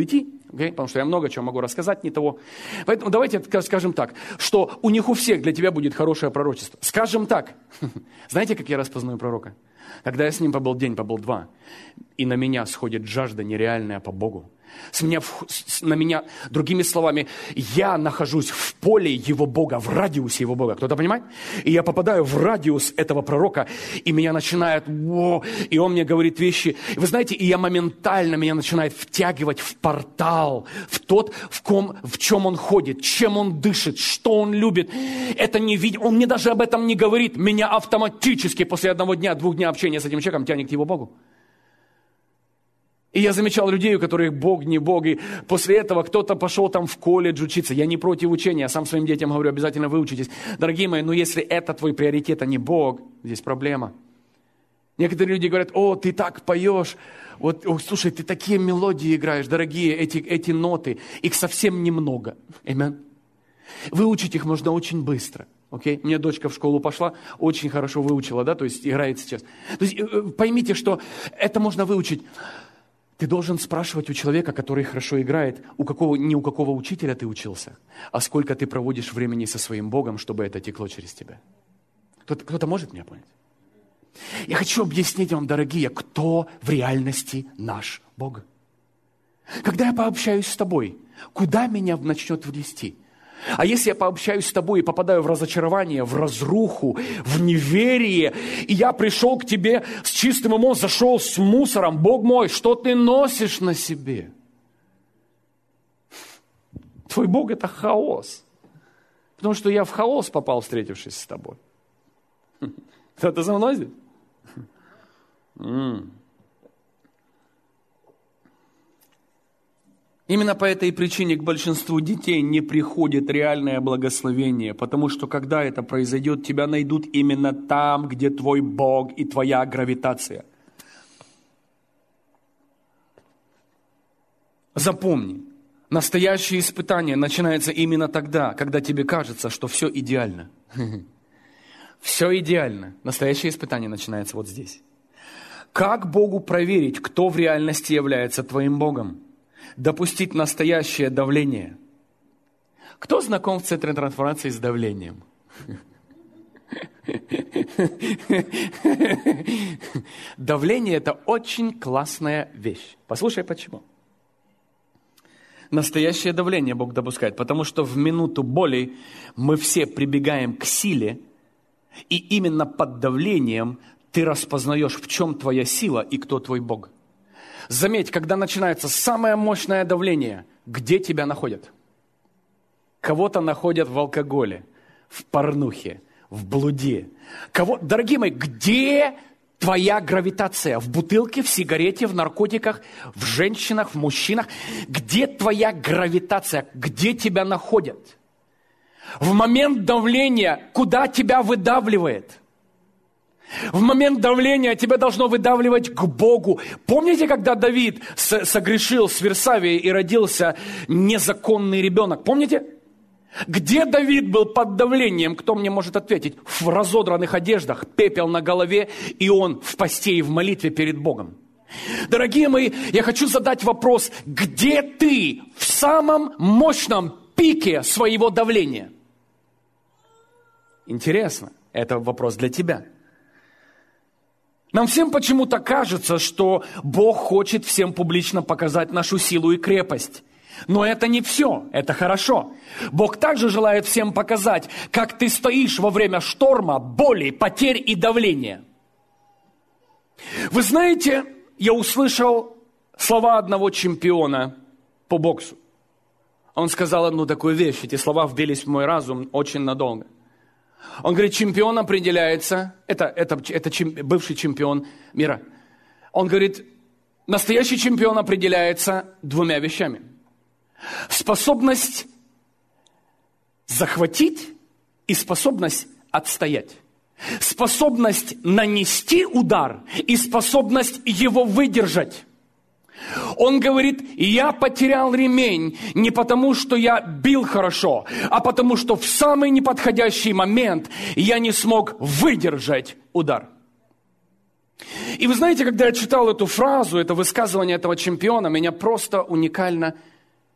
Okay? Потому что я много чего могу рассказать, не того. Поэтому давайте скажем так, что у них у всех для тебя будет хорошее пророчество. Скажем так. Знаете, как я распознаю пророка? Когда я с ним побыл день, побыл два, и на меня сходит жажда нереальная по Богу. На меня, другими словами, я нахожусь в поле его Бога, в радиусе его Бога. Кто-то понимает? И я попадаю в радиус этого пророка, и меня начинает, и он мне говорит вещи. И вы знаете, и я моментально, меня начинает втягивать в портал, в чем он ходит, чем он дышит, что он любит. Это не видит, он мне даже об этом не говорит. Меня автоматически после 1 дня, 2 дня общения с этим человеком тянет к его Богу. И я замечал людей, у которых Бог, не Бог, и после этого кто-то пошел там в колледж учиться. Я не против учения, я сам своим детям говорю, обязательно выучитесь. Дорогие мои, но если это твой приоритет, а не Бог, здесь проблема. Некоторые люди говорят, ты так поешь, слушай, ты такие мелодии играешь, дорогие, эти ноты, их совсем немного. Аминь. Выучить их можно очень быстро. Okay? Мне дочка в школу пошла, очень хорошо выучила, да, то есть играет сейчас. То есть поймите, что это можно выучить. Ты должен спрашивать у человека, который хорошо играет, не у какого учителя ты учился, а сколько ты проводишь времени со своим Богом, чтобы это текло через тебя. Кто-то может меня понять? Я хочу объяснить вам, дорогие, кто в реальности наш Бог. Когда я пообщаюсь с тобой, куда меня начнет внести? А если я пообщаюсь с тобой и попадаю в разочарование, в разруху, в неверие, и я пришел к тебе с чистым умом, зашел с мусором, Бог мой, что ты носишь на себе? Твой Бог – это хаос. Потому что я в хаос попал, встретившись с тобой. Кто-то за мной здесь? Именно по этой причине к большинству детей не приходит реальное благословение, потому что когда это произойдет, тебя найдут именно там, где твой Бог и твоя гравитация. Запомни, настоящее испытание начинается именно тогда, когда тебе кажется, что все идеально. Все идеально. Настоящее испытание начинается вот здесь. Как Богу проверить, кто в реальности является твоим Богом? Допустить настоящее давление. Кто знаком в Центре трансформации с давлением? Давление – это очень классная вещь. Послушай, почему. Настоящее давление Бог допускает, потому что в минуту боли мы все прибегаем к силе, и именно под давлением ты распознаешь, в чем твоя сила и кто твой Бог. Заметь, когда начинается самое мощное давление, где тебя находят? Кого-то находят в алкоголе, в порнухе, в блуде. Дорогие мои, где твоя гравитация? В бутылке, в сигарете, в наркотиках, в женщинах, в мужчинах? Где твоя гравитация? Где тебя находят? В момент давления, куда тебя выдавливает? В момент давления тебя должно выдавливать к Богу. Помните, когда Давид согрешил с Версавией и родился незаконный ребенок? Помните? Где Давид был под давлением? Кто мне может ответить? В разодранных одеждах, пепел на голове, и он в посте и в молитве перед Богом. Дорогие мои, я хочу задать вопрос. Где ты в самом мощном пике своего давления? Интересно. Это вопрос для тебя. Нам всем почему-то кажется, что Бог хочет всем публично показать нашу силу и крепость. Но это не все, это хорошо. Бог также желает всем показать, как ты стоишь во время шторма, боли, потерь и давления. Вы знаете, я услышал слова одного чемпиона по боксу. Он сказал одну такую вещь, эти слова вбились в мой разум очень надолго. Он говорит, чемпион определяется, это бывший чемпион мира. Он говорит, настоящий чемпион определяется 2 вещами. Способность захватить и способность отстоять. Способность нанести удар и способность его выдержать. Он говорит, я потерял ремень не потому, что я бил хорошо, а потому, что в самый неподходящий момент я не смог выдержать удар. И вы знаете, когда я читал эту фразу, это высказывание этого чемпиона, меня просто уникально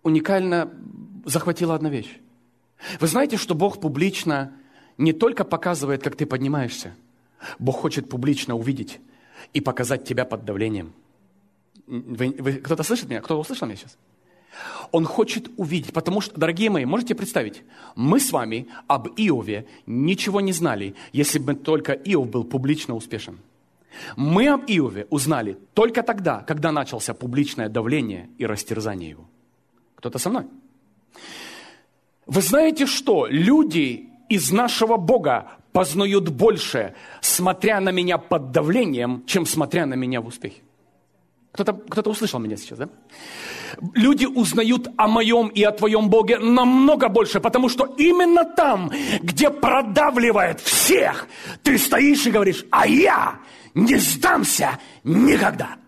уникально захватила одна вещь. Вы знаете, что Бог публично не только показывает, как ты поднимаешься, Бог хочет публично увидеть и показать тебя под давлением. Кто-то слышит меня? Кто-то услышал меня сейчас? Он хочет увидеть, потому что, дорогие мои, можете представить, мы с вами об Иове ничего не знали, если бы только Иов был публично успешен. Мы об Иове узнали только тогда, когда начался публичное давление и растерзание его. Кто-то со мной? Вы знаете что? Люди из нашего Бога познают больше, смотря на меня под давлением, чем смотря на меня в успехе. Кто-то услышал меня сейчас, да? Люди узнают о моем и о твоем Боге намного больше, потому что именно там, где продавливает всех, ты стоишь и говоришь, а я не сдамся никогда.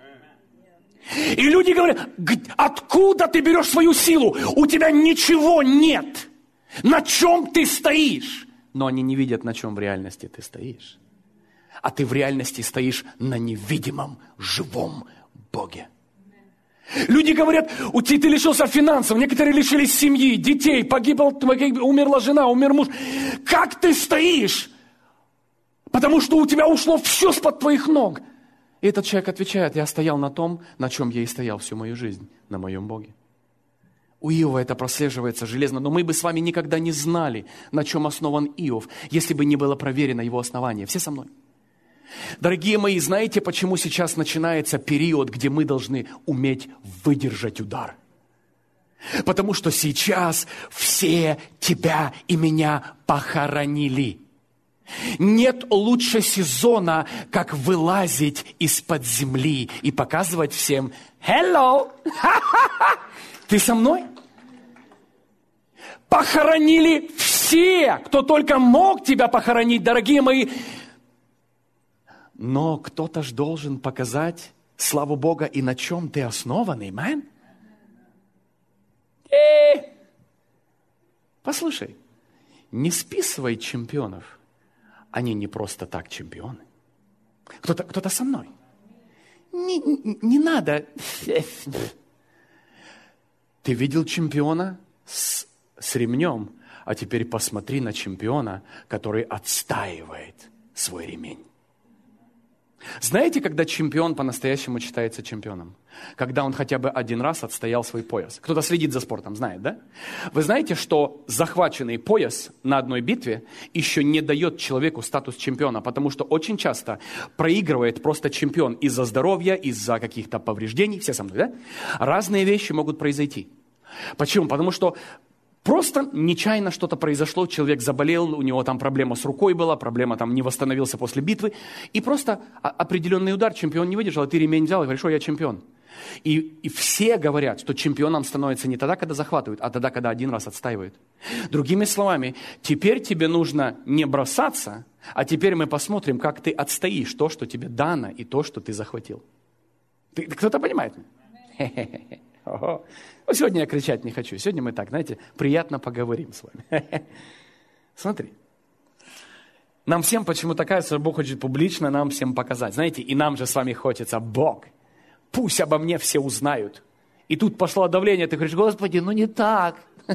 И люди говорят, откуда ты берешь свою силу? У тебя ничего нет. На чем ты стоишь? Но они не видят, на чем в реальности ты стоишь. А ты в реальности стоишь на невидимом, живом Боге. Люди говорят, ты лишился финансов, некоторые лишились семьи, детей, умерла жена, умер муж. Как ты стоишь? Потому что у тебя ушло все с-под твоих ног. И этот человек отвечает, я стоял на том, на чем я и стоял всю мою жизнь, на моем Боге. У Иова это прослеживается железно, но мы бы с вами никогда не знали, на чем основан Иов, если бы не было проверено его основание. Все со мной? Дорогие мои, знаете, почему сейчас начинается период, где мы должны уметь выдержать удар? Потому что сейчас все тебя и меня похоронили. Нет лучше сезона, как вылазить из-под земли и показывать всем «Hello!» Ты со мной? Похоронили все, кто только мог тебя похоронить, дорогие мои. Но кто-то ж должен показать славу Бога и на чем ты основан, аминь? Послушай, не списывай чемпионов. Они не просто так чемпионы. Кто-то со мной. Не надо. Ты видел чемпиона с ремнем, а теперь посмотри на чемпиона, который отстаивает свой ремень. Знаете, когда чемпион по-настоящему считается чемпионом? Когда он хотя бы один раз отстоял свой пояс. Кто-то следит за спортом, знает, да? Вы знаете, что захваченный пояс на одной битве еще не дает человеку статус чемпиона, потому что очень часто проигрывает просто чемпион из-за здоровья, из-за каких-то повреждений. Все со мной, да? Разные вещи могут произойти. Почему? Потому что просто нечаянно что-то произошло, человек заболел, у него там проблема с рукой была, проблема там не восстановился после битвы, и просто определенный удар чемпион не выдержал, а ты ремень взял и говоришь, что я чемпион. И все говорят, что чемпионом становится не тогда, когда захватывают, а тогда, когда один раз отстаивают. Другими словами, теперь тебе нужно не бросаться, а теперь мы посмотрим, как ты отстоишь то, что тебе дано, и то, что ты захватил. Кто-то понимает меня? Ого. Ну, сегодня я кричать не хочу. Сегодня мы так, знаете, приятно поговорим с вами. Смотри. Нам всем почему-то кажется, что Бог хочет публично нам всем показать. Знаете, и нам же с вами хочется, Бог, пусть обо мне все узнают. И тут пошло давление, ты говоришь, Господи, ну не так.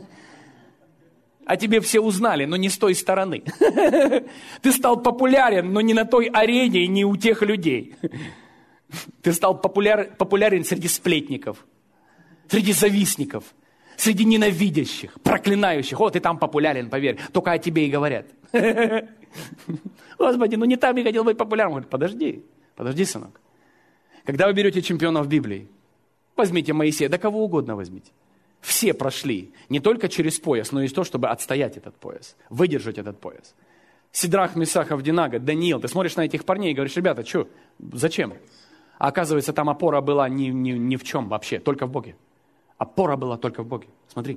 А тебе все узнали, но не с той стороны. Ты стал популярен, но не на той арене и не у тех людей. Ты стал популярен среди сплетников. Среди завистников, среди ненавидящих, проклинающих. О, ты там популярен, поверь, только о тебе и говорят. Господи, ну не там я хотел быть популярным. Он говорит, подожди, сынок. Когда вы берете чемпиона в Библии, возьмите Моисея, да кого угодно возьмите. Все прошли не только через пояс, но и то, чтобы отстоять этот пояс, выдержать этот пояс. Сидрах, Месах, Авдинага, Даниил. Ты смотришь на этих парней и говоришь, ребята, что, зачем? А оказывается, там опора была ни в чем вообще, только в Боге. Опора была только в Боге. Смотри.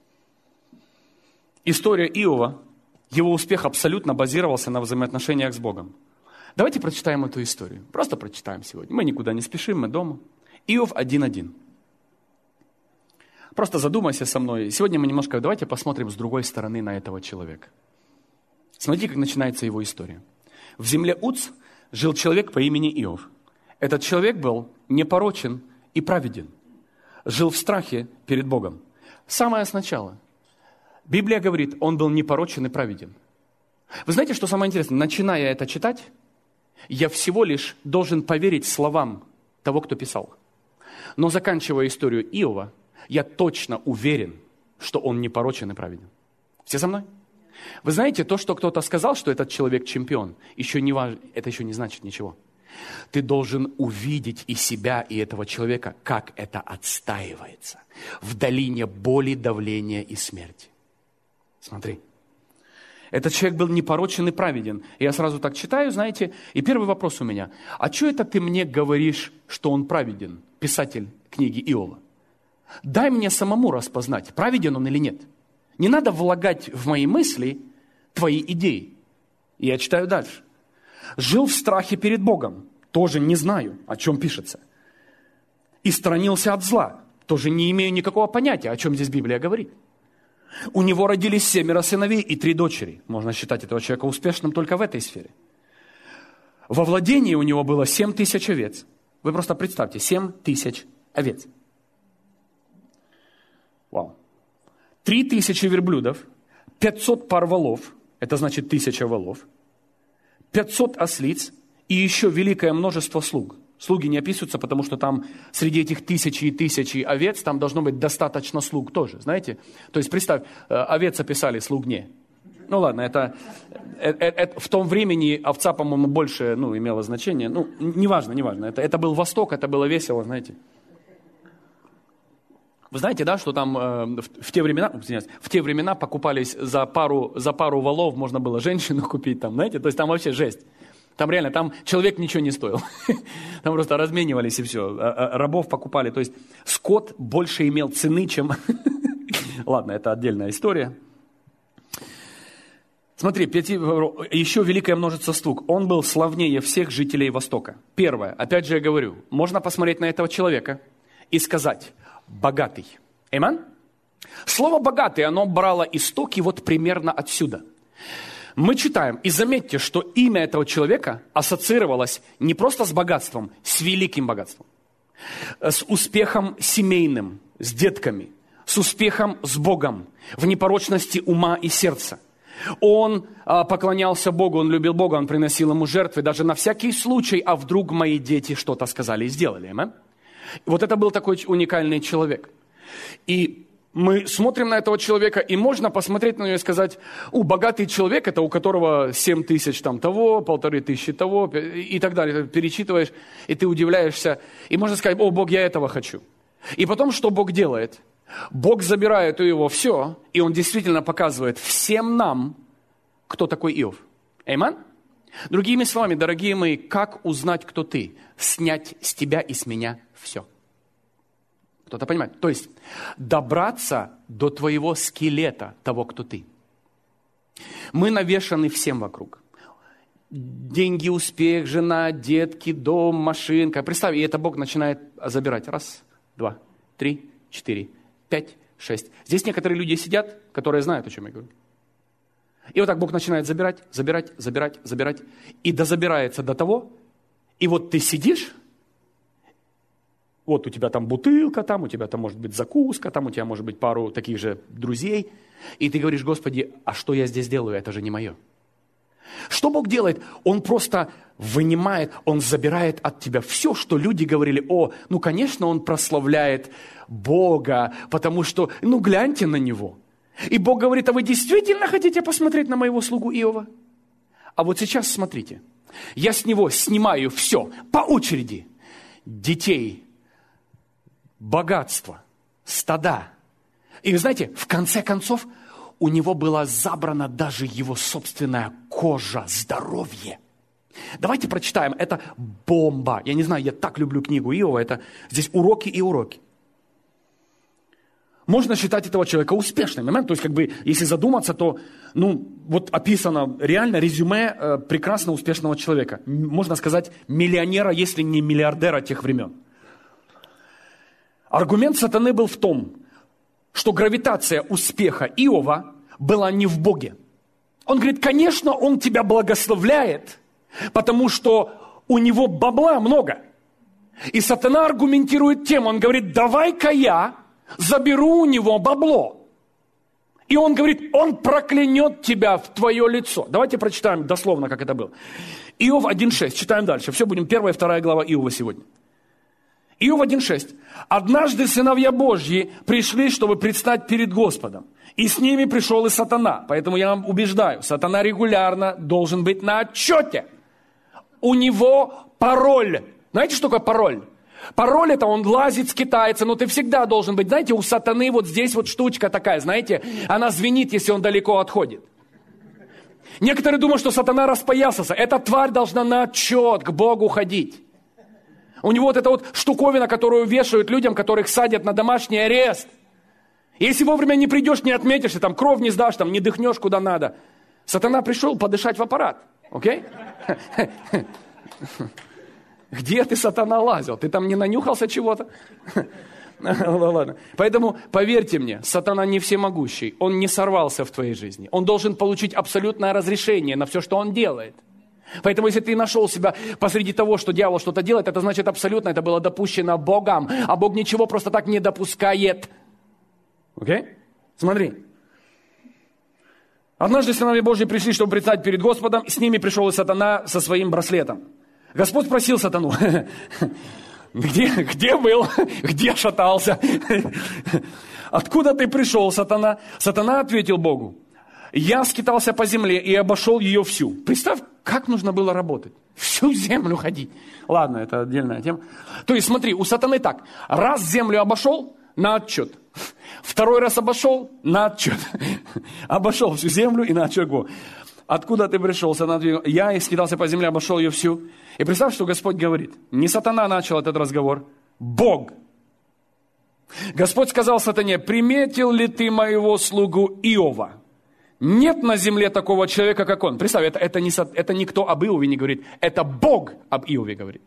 История Иова, его успех абсолютно базировался на взаимоотношениях с Богом. Давайте прочитаем эту историю. Просто прочитаем сегодня. Мы никуда не спешим, мы дома. Иов 1:1. Просто задумайся со мной. Сегодня мы немножко, давайте посмотрим с другой стороны на этого человека. Смотрите, как начинается его история. В земле Уц жил человек по имени Иов. Этот человек был непорочен и праведен. жил в страхе перед Богом. Самое сначала. Библия говорит, он был непорочен и праведен. Вы знаете, что самое интересное? Начиная это читать, я всего лишь должен поверить словам того, кто писал. Но заканчивая историю Иова, я точно уверен, что он непорочен и праведен. Все со мной? Вы знаете, то, что кто-то сказал, что этот человек чемпион, это еще не значит ничего. Ты должен увидеть и себя, и этого человека, как это отстаивается в долине боли, давления и смерти. Смотри. Этот человек был непорочен и праведен. И я сразу так читаю, знаете, и первый вопрос у меня. А что это ты мне говоришь, что он праведен, писатель книги Иова? Дай мне самому распознать, праведен он или нет. Не надо влагать в мои мысли твои идеи. И я читаю дальше. Жил в страхе перед Богом. Тоже не знаю, о чем пишется. И сторонился от зла. Тоже не имею никакого понятия, о чем здесь Библия говорит. У него родились 7 сыновей и 3 дочери. Можно считать этого человека успешным только в этой сфере. Во владении у него было 7000 овец. Вы просто представьте, 7000 овец. Вау. 3000 верблюдов, 500 пар волов, это значит 1000 волов, 500 ослиц и еще великое множество слуг. Слуги не описываются, потому что там среди этих 1000 и 1000 овец там должно быть достаточно слуг тоже, знаете? То есть представь, овец описали, слуг не. Ну ладно, это в том времени овца, по-моему, больше имела значение. Неважно. Это был Восток, это было весело, знаете. Вы знаете, да, что там в те времена покупались за пару волов, можно было женщину купить там, знаете, то есть там вообще жесть. Там реально, там человек ничего не стоил. Там просто разменивались и все. Рабов покупали. То есть скот больше имел цены, чем... Ладно, это отдельная история. Смотри, еще великое множество слуг. Он был славнее всех жителей Востока. Первое, опять же я говорю, можно посмотреть на этого человека и сказать... богатый. Аминь? Слово «богатый», оно брало истоки вот примерно отсюда. Мы читаем, и заметьте, что имя этого человека ассоциировалось не просто с богатством, с великим богатством. С успехом семейным, с детками, с успехом с Богом, в непорочности ума и сердца. Он поклонялся Богу, он любил Бога, он приносил ему жертвы, даже на всякий случай, а вдруг мои дети что-то сказали и сделали. Аминь? Вот это был такой уникальный человек. И мы смотрим на этого человека, и можно посмотреть на него и сказать, богатый человек, это у которого 7000 там того, 1500 того, и так далее. Ты перечитываешь, и ты удивляешься. И можно сказать, Бог, я этого хочу. И потом, что Бог делает? Бог забирает у него все, и Он действительно показывает всем нам, кто такой Иов. Аминь? Другими словами, дорогие мои, как узнать, кто ты? Снять с тебя и с меня все. Кто-то понимает? То есть, добраться до твоего скелета, того, кто ты. Мы навешаны всем вокруг. Деньги, успех, жена, детки, дом, машинка. Представь, и это Бог начинает забирать. 1, 2, 3, 4, 5, 6. Здесь некоторые люди сидят, которые знают, о чем я говорю. И вот так Бог начинает забирать. И дозабирается до того, и вот ты сидишь, вот у тебя там бутылка, там у тебя там может быть закуска, там у тебя может быть пару таких же друзей, и ты говоришь, Господи, а что я здесь делаю, это же не мое. Что Бог делает? Он просто вынимает, Он забирает от тебя все, что люди говорили, конечно, он прославляет Бога, потому что, гляньте на него. И Бог говорит, а вы действительно хотите посмотреть на моего слугу Иова? А вот сейчас смотрите, я с него снимаю все по очереди. Детей, богатство, стада. И вы знаете, в конце концов, у него была забрана даже его собственная кожа, здоровье. Давайте прочитаем, это бомба. Я не знаю, я так люблю книгу Иова, это здесь уроки и уроки. Можно считать этого человека успешным. То есть, если задуматься, то, вот описано реально резюме прекрасно успешного человека. Можно сказать, миллионера, если не миллиардера тех времен. Аргумент сатаны был в том, что гравитация успеха Иова была не в Боге. Он говорит, конечно, он тебя благословляет, потому что у него бабла много. И сатана аргументирует тем, он говорит, давай-ка я заберу у него бабло. И он говорит, он проклянет тебя в твое лицо. Давайте прочитаем дословно, как это было. Иов 1.6, читаем дальше. Все, будем 1 и 2 глава Иова сегодня. Иов 1.6. «Однажды сыновья Божьи пришли, чтобы предстать перед Господом. И с ними пришел и сатана». Поэтому я вам убеждаю, сатана регулярно должен быть на отчете. У него пароль. Знаете, что такое пароль? Пароль это он лазит, скитается, но ты всегда должен быть. Знаете, у сатаны вот здесь вот штучка такая, знаете, она звенит, если он далеко отходит. Некоторые думают, что сатана распоясался. Эта тварь должна на отчет к Богу ходить. У него вот эта вот штуковина, которую вешают людям, которых садят на домашний арест. Если вовремя не придешь, не отметишься, там кровь не сдашь, там не дыхнешь куда надо. Сатана пришел подышать в аппарат. Окей? Где ты, сатана, лазил? Ты там не нанюхался чего-то? Ладно. Поэтому, поверьте мне, сатана не всемогущий. Он не сорвался в твоей жизни. Он должен получить абсолютное разрешение на все, что он делает. Поэтому, если ты нашел себя посреди того, что дьявол что-то делает, это значит абсолютно, это было допущено Богом. А Бог ничего просто так не допускает. Окей? Смотри. Однажды сыновья Божьи пришли, чтобы предстать перед Господом, и с ними пришел и сатана со своим браслетом. Господь спросил сатану, где был, где шатался, откуда ты пришел, сатана? Сатана ответил Богу, я скитался по земле и обошел ее всю. Представь, как нужно было работать, всю землю ходить. Ладно, это отдельная тема. То есть смотри, у сатаны так, раз землю обошел, на отчет. Второй раз обошел, на отчет. Обошел всю землю и на отчет Богу. Откуда ты пришел? Я скитался по земле, обошел ее всю. И представь, что Господь говорит. Не сатана начал этот разговор, Бог. Господь сказал сатане, приметил ли ты моего слугу Иова? Нет на земле такого человека, как он. Представь, это никто об Иове не говорит, это Бог об Иове говорит.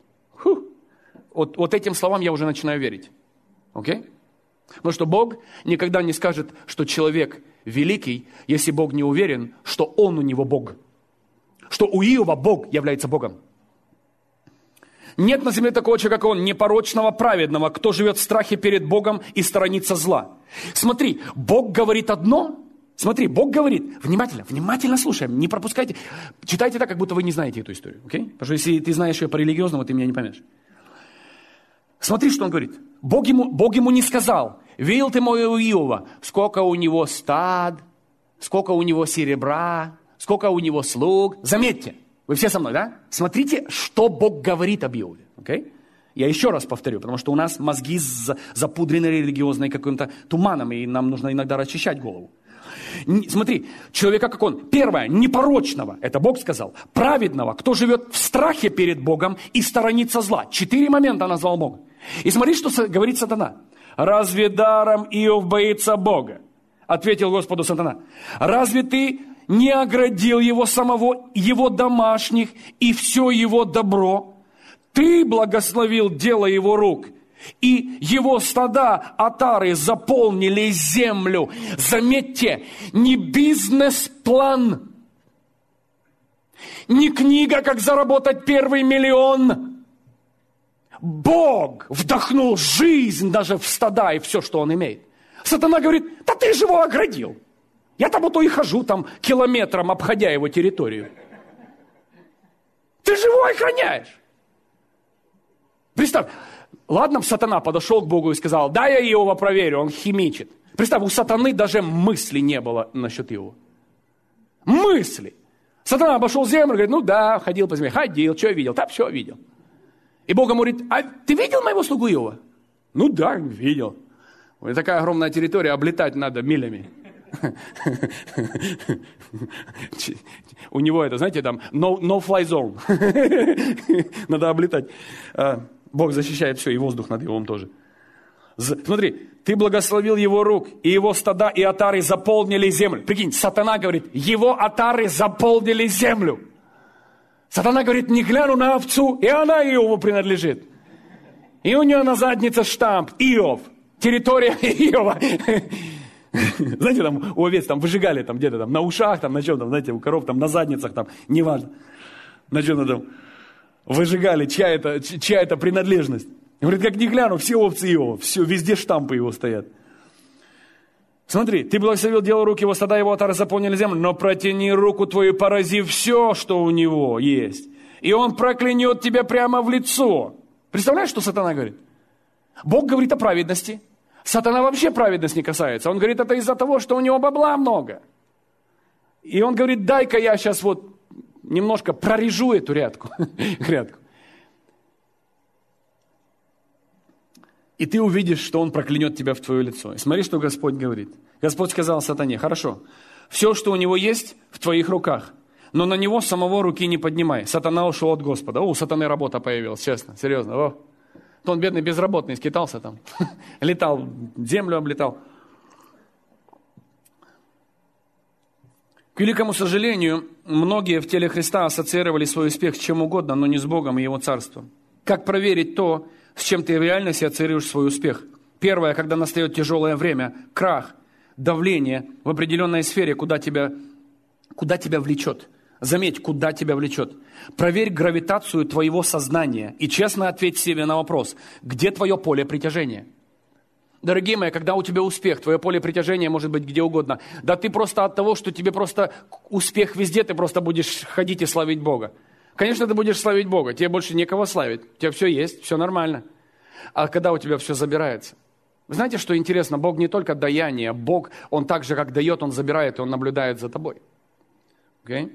Вот этим словам я уже начинаю верить. Окей? Потому что Бог никогда не скажет, что человек великий, если Бог не уверен, что он у него Бог. Что у Иова Бог является Богом. Нет на земле такого человека, как он, непорочного, праведного, кто живет в страхе перед Богом и сторонится зла. Смотри, Бог говорит одно. Смотри, Бог говорит, внимательно слушаем, не пропускайте. Читайте так, как будто вы не знаете эту историю. Окей? Потому что если ты знаешь ее по-религиозному, ты меня не поймешь. Смотри, что он говорит. Бог ему не сказал, видел ты моего Иова, сколько у него стад, сколько у него серебра, сколько у него слуг. Заметьте, вы все со мной, да? Смотрите, что Бог говорит об Иове. Okay? Я еще раз повторю, потому что у нас мозги запудрены религиозной каким-то туманом, и нам нужно иногда расчищать голову. Смотри, человека как он. Первое, непорочного, это Бог сказал. Праведного, кто живет в страхе перед Богом и сторонится зла. 4 момента назвал Бог. И смотри, что говорит сатана. Разве даром Иов боится Бога? Ответил Господу сатана. Разве ты не оградил его самого, его домашних и все его добро? Ты благословил дело его рук. И его стада, отары заполнили землю. Заметьте, не бизнес-план, не книга, как заработать первый миллион. Бог вдохнул жизнь даже в стада и все, что он имеет. Сатана говорит, да ты же его оградил. Я там и хожу там километром, обходя его территорию. Ты же его охраняешь. Представь. Ладно, сатана подошел к Богу и сказал, да, я Иова проверю, он химичит. Представь, у сатаны даже мысли не было насчет Иова. Мысли. Сатана обошел землю, говорит, ну да, ходил по земле, ходил, что я видел? Так, все видел. И Бог ему говорит, а ты видел моего слугу Иова? Ну да, видел. У него такая огромная территория, облетать надо милями. У него это, знаете, там, no-fly zone. Надо облетать. Бог защищает все, и воздух над Иовом тоже. Смотри, ты благословил его рук, и его стада и отары заполнили землю. Прикинь, сатана говорит, его отары заполнили землю. Сатана говорит, не гляну на овцу, и она Иову принадлежит. И у нее на заднице штамп Иов, территория Иова. Знаете, там у овец там выжигали там где-то там на ушах, там на чем там, знаете, у коров там на задницах там, неважно. На чем там. выжигали, чья это принадлежность. Говорит, как ни гляну, все овцы его, все, везде штампы его стоят. Смотри, ты благословил дело рук его, стада его отары заполнили землю, но протяни руку твою, порази все, что у него есть. И он проклянет тебя прямо в лицо. Представляешь, что сатана говорит? Бог говорит о праведности. Сатана вообще праведность не касается. Он говорит, это из-за того, что у него бабла много. И он говорит, дай-ка я сейчас вот немножко прорежу эту грядку. И ты увидишь, что он проклянет тебя в твое лицо. И смотри, что Господь говорит. Господь сказал сатане, хорошо, все, что у него есть, в твоих руках, но на него самого руки не поднимай. Сатана ушел от Господа. У сатаны работа появилась, честно, серьезно. То он бедный безработный, скитался там, летал, землю облетал. К великому сожалению, многие в теле Христа ассоциировали свой успех с чем угодно, но не с Богом и Его Царством. Как проверить то, с чем ты в реальности ассоциируешь свой успех? Первое, когда настает тяжелое время, крах, давление в определенной сфере, куда тебя влечет. Заметь, куда тебя влечет. Проверь гравитацию твоего сознания и честно ответь себе на вопрос, где твое поле притяжения? Дорогие мои, когда у тебя успех, твое поле притяжения может быть где угодно. Да ты просто от того, что тебе просто успех везде, ты просто будешь ходить и славить Бога. Конечно, ты будешь славить Бога, тебе больше некого славить. У тебя все есть, все нормально. А когда у тебя все забирается? Вы знаете, что интересно? Бог не только даяние, Бог, Он так же, как дает, Он забирает, и Он наблюдает за тобой. Okay?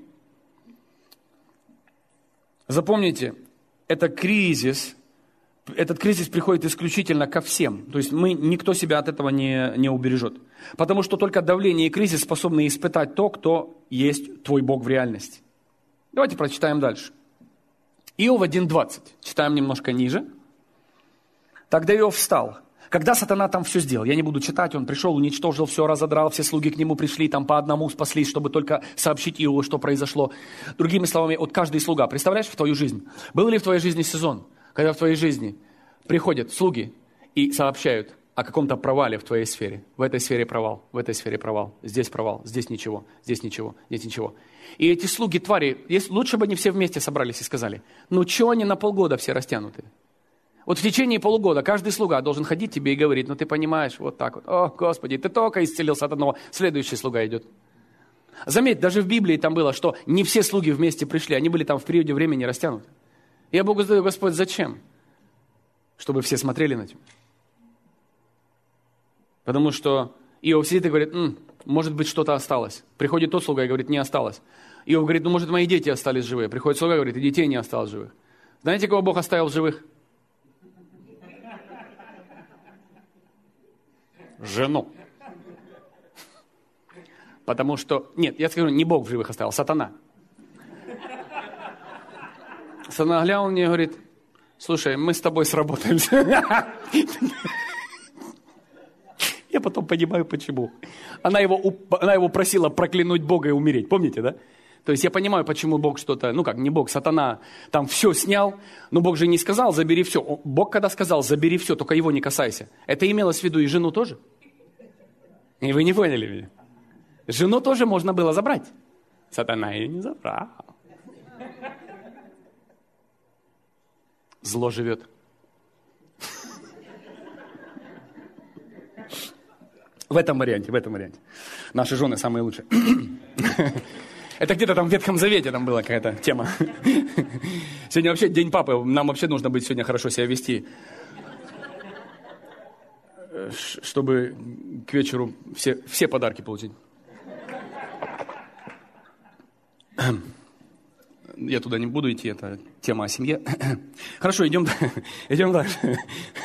Запомните, этот кризис приходит исключительно ко всем. То есть никто себя от этого не убережет. Потому что только давление и кризис способны испытать то, кто есть твой Бог в реальности. Давайте прочитаем дальше. Иов 1:20. Читаем немножко ниже. Тогда Иов встал. Когда сатана там все сделал, я не буду читать, он пришел, уничтожил все, разодрал, все слуги к нему пришли, там по одному спаслись, чтобы только сообщить Иову, что произошло. Другими словами, вот каждый слуга, представляешь, в твою жизнь, был ли в твоей жизни сезон, когда в твоей жизни приходят слуги и сообщают о каком-то провале в твоей сфере. В этой сфере провал, в этой сфере провал, здесь ничего, здесь ничего, здесь ничего. И эти слуги, твари, лучше бы они все вместе собрались и сказали, ну чего они на полгода все растянуты? Вот в течение полугода каждый слуга должен ходить тебе и говорить, ну ты понимаешь, вот так вот. О, Господи, ты только исцелился от одного, следующий слуга идет. Заметь, даже в Библии там было, что не все слуги вместе пришли, они были там в периоде времени растянуты. Я Богу задаю, Господь, зачем? Чтобы все смотрели на тебя. Потому что Иов сидит и говорит, может быть, что-то осталось. Приходит тот слуга и говорит, не осталось. Иов говорит, ну, может, мои дети остались живые. Приходит слуга и говорит, и детей не осталось живых. Знаете, кого Бог оставил живых? Жену. Потому что, нет, я скажу, не Бог в живых оставил, сатана. Сатана глянул мне и говорит, слушай, мы с тобой сработаемся. Я потом понимаю, почему. Она его просила проклянуть Бога и умереть. Помните, да? То есть я понимаю, почему Бог что-то, не Бог, сатана там все снял, но Бог же не сказал, забери все. Бог когда сказал, забери все, только его не касайся. Это имелось в виду и жену тоже? И вы не поняли меня? Жену тоже можно было забрать. Сатана ее не забрал. Зло живет. В этом варианте. Наши жены самые лучшие. Это где-то там в Ветхом Завете там была какая-то тема. Сегодня вообще День Папы. Нам вообще нужно быть сегодня хорошо себя вести. Чтобы к вечеру все подарки получить. Я туда не буду идти, это тема о семье. Хорошо, идем дальше.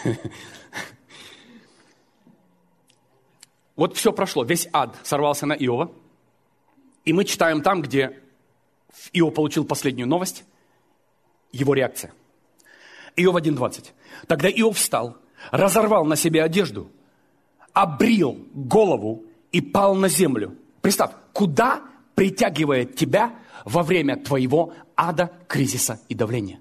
Вот все прошло, весь ад сорвался на Иова. И мы читаем там, где Иов получил последнюю новость, его реакция. Иов 1:20. Тогда Иов встал, разорвал на себе одежду, обрил голову и пал на землю. Представь, куда притягивает тебя во время твоего ада, кризиса и давления?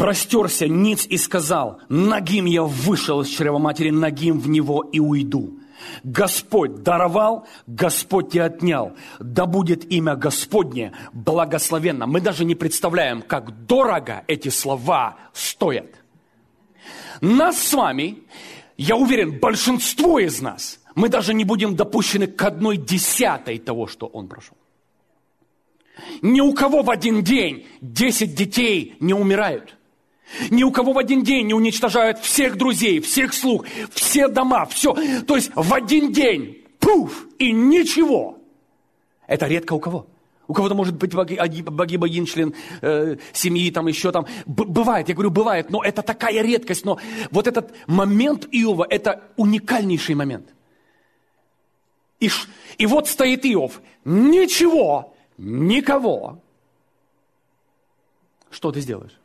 Простерся ниц и сказал, нагим я вышел из чрева матери, нагим в него и уйду. Господь даровал, Господь и отнял. Да будет имя Господне благословенно. Мы даже не представляем, как дорого эти слова стоят. Нас с вами, я уверен, большинство из нас, мы даже не будем допущены к 1/10 того, что он прошел. Ни у кого в один день 10 детей не умирают. Ни у кого в один день не уничтожают всех друзей, всех слуг, все дома, все. То есть в один день, пуф, и ничего. Это редко у кого. У кого-то может быть погиб один член семьи, там еще там. Бывает, я говорю, бывает, но это такая редкость. Но вот этот момент Иова, это уникальнейший момент. И вот стоит Иов. Ничего, никого. Что ты сделаешь?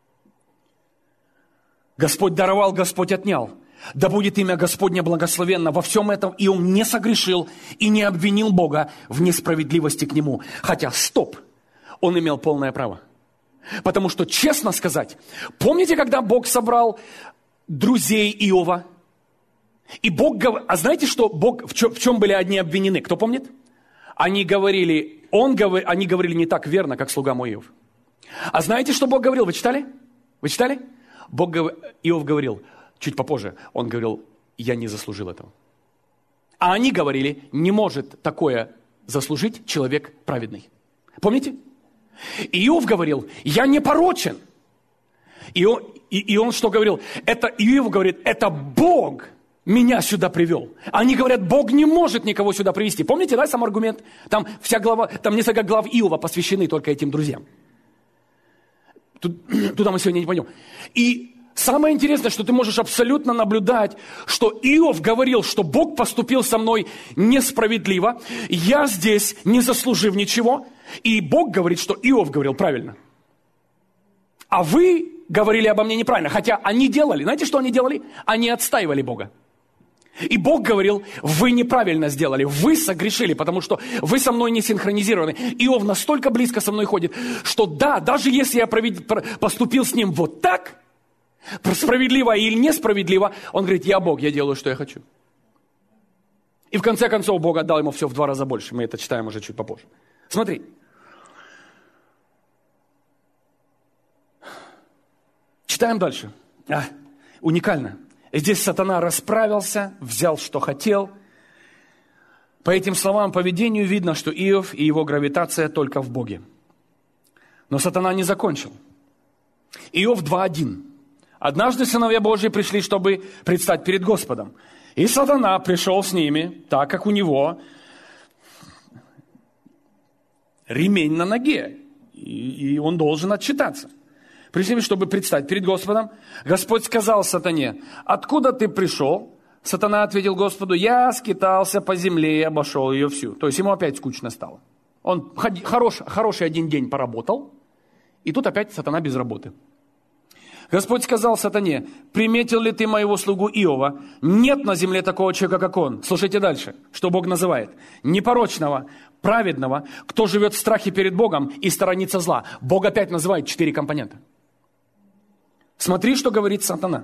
Господь даровал, Господь отнял. Да будет имя Господне благословенно. Во всем этом Иов не согрешил и не обвинил Бога в несправедливости к нему. Хотя, стоп, он имел полное право. Потому что, честно сказать, помните, когда Бог собрал друзей Иова? И Бог говорил, а знаете, что Бог, в чем были одни обвинены? Кто помнит? Они говорили не так верно, как слуга мой Иов. А знаете, что Бог говорил? Вы читали? Вы читали? Иов говорил, чуть попозже, он говорил, я не заслужил этого. А они говорили, не может такое заслужить человек праведный. Помните? Иов говорил, я не порочен. И он что говорил? Иов говорит, это Бог меня сюда привел. Они говорят, Бог не может никого сюда привести. Помните, да, сам аргумент? Там несколько глав Иова посвящены только этим друзьям. Туда мы сегодня не пойдем. И самое интересное, что ты можешь абсолютно наблюдать, что Иов говорил, что Бог поступил со мной несправедливо, я здесь не заслужив ничего, и Бог говорит, что Иов говорил правильно. А вы говорили обо мне неправильно, хотя они делали, знаете, что они делали? Они отстаивали Бога. И Бог говорил, вы неправильно сделали, вы согрешили, потому что вы со мной не синхронизированы. Иов настолько близко со мной ходит, что да, даже если я поступил с ним вот так, справедливо или несправедливо, он говорит, я Бог, я делаю, что я хочу. И в конце концов Бог отдал ему все в 2 раза больше. Мы это читаем уже чуть попозже. Смотри. Читаем дальше. Уникально. Здесь сатана расправился, взял, что хотел. По этим словам, поведению видно, что Иов и его гравитация только в Боге. Но сатана не закончил. Иов 2:1. Однажды сыновья Божьи пришли, чтобы предстать перед Господом. И сатана пришел с ними, так как у него ремень на ноге. И он должен отчитаться. Пришли, чтобы предстать перед Господом. Господь сказал сатане, откуда ты пришел? Сатана ответил Господу, я скитался по земле и обошел ее всю. То есть ему опять скучно стало. Он хороший один день поработал, и тут опять сатана без работы. Господь сказал сатане, приметил ли ты моего слугу Иова? Нет на земле такого человека, как он. Слушайте дальше, что Бог называет. Непорочного, праведного, кто живет в страхе перед Богом и сторонится зла. Бог опять называет 4 компонента. Смотри, что говорит сатана.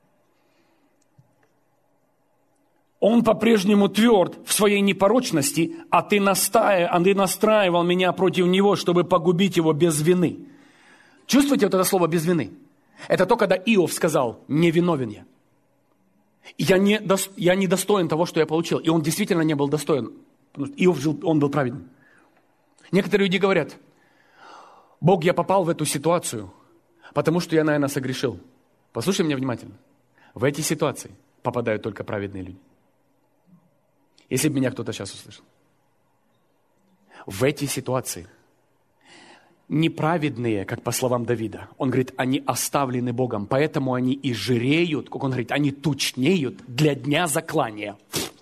Он по-прежнему тверд в своей непорочности, а ты настраивал меня против него, чтобы погубить его без вины. Чувствуете вот это слово «без вины»? Это то, когда Иов сказал «не виновен я». Я не достоин того, что я получил. И он действительно не был достоин. Потому что Иов он был праведным. Некоторые люди говорят, Бог, я попал в эту ситуацию, потому что я, наверное, согрешил. Послушай меня внимательно. В эти ситуации попадают только праведные люди. Если бы меня кто-то сейчас услышал. В эти ситуации неправедные, как по словам Давида, он говорит, они оставлены Богом, поэтому они и жиреют, как он говорит, они тучнеют для дня заклания.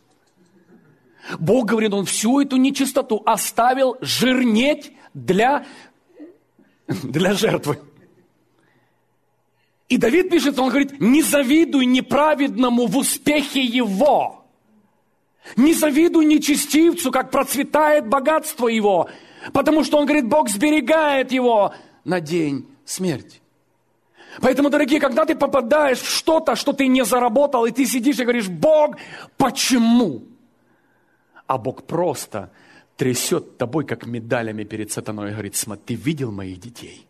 Бог говорит, он всю эту нечистоту оставил жирнеть для жертвы. И Давид пишет, он говорит, не завидуй неправедному в успехе его. Не завидуй нечестивцу, как процветает богатство его. Потому что он говорит, Бог сберегает его на день смерти. Поэтому, дорогие, когда ты попадаешь в что-то, что ты не заработал, и ты сидишь и говоришь: Бог, почему? А Бог просто трясет тобой, как медалями перед сатаной, и говорит: смотри, ты видел моих детей?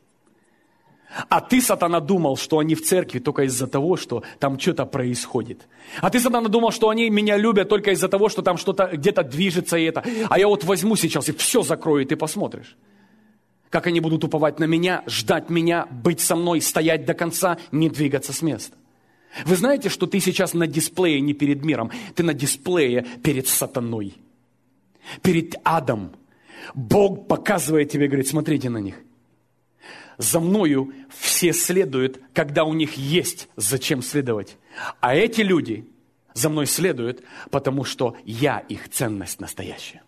А ты, сатана, думал, что они в церкви только из-за того, что там что-то происходит. А ты, сатана, думал, что они меня любят только из-за того, что там что-то где-то движется и это. А я вот возьму сейчас и все закрою, и ты посмотришь. Как они будут уповать на меня, ждать меня, быть со мной, стоять до конца, не двигаться с места. Вы знаете, что ты сейчас на дисплее не перед миром, ты на дисплее перед сатаной, перед адом. Бог показывает тебе, говорит: смотрите на них. За мною все следуют, когда у них есть зачем следовать. А эти люди за мной следуют, потому что я их ценность настоящая.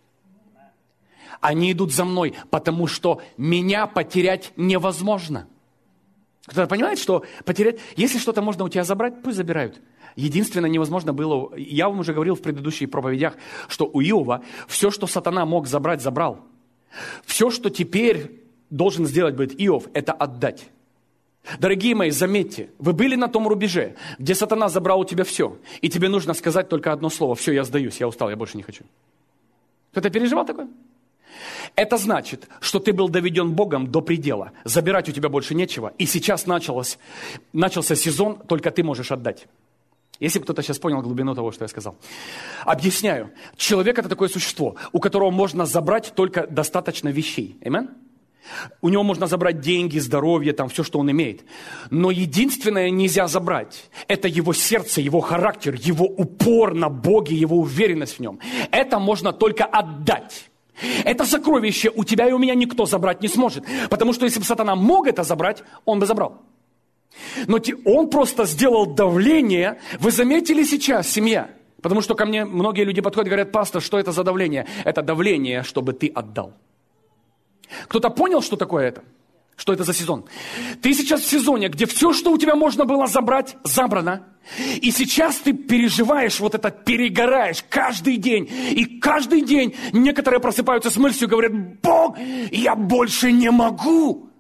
Они идут за мной, потому что меня потерять невозможно. Кто-то понимает, что потерять... Если что-то можно у тебя забрать, пусть забирают. Единственное, невозможно было... Я вам уже говорил в предыдущих проповедях, что у Иова все, что сатана мог забрать, забрал. Все, что теперь должен сделать будет Иов, это отдать. Дорогие мои, заметьте, вы были на том рубеже, где сатана забрал у тебя все, и тебе нужно сказать только одно слово: все, я сдаюсь, я устал, я больше не хочу. Кто-то переживал такое? Это значит, что ты был доведен Богом до предела. Забирать у тебя больше нечего. И сейчас начался сезон, только ты можешь отдать. Если бы кто-то сейчас понял глубину того, что я сказал. Объясняю. Человек – это такое существо, у которого можно забрать только достаточно вещей. Аминь? У него можно забрать деньги, здоровье, там все, что он имеет. Но единственное нельзя забрать – это его сердце, его характер, его упор на Боге, его уверенность в нем. Это можно только отдать. Это сокровище у тебя и у меня никто забрать не сможет. Потому что если бы сатана мог это забрать, он бы забрал. Но он просто сделал давление. Вы заметили сейчас, семья? Потому что ко мне многие люди подходят и говорят: пастор, что это за давление? Это давление, чтобы ты отдал. Кто-то понял, что такое это? Что это за сезон? Ты сейчас в сезоне, где все, что у тебя можно было забрать, забрано. И сейчас ты переживаешь вот это, перегораешь каждый день. И каждый день некоторые просыпаются с мыслью и говорят: Бог, я больше не могу.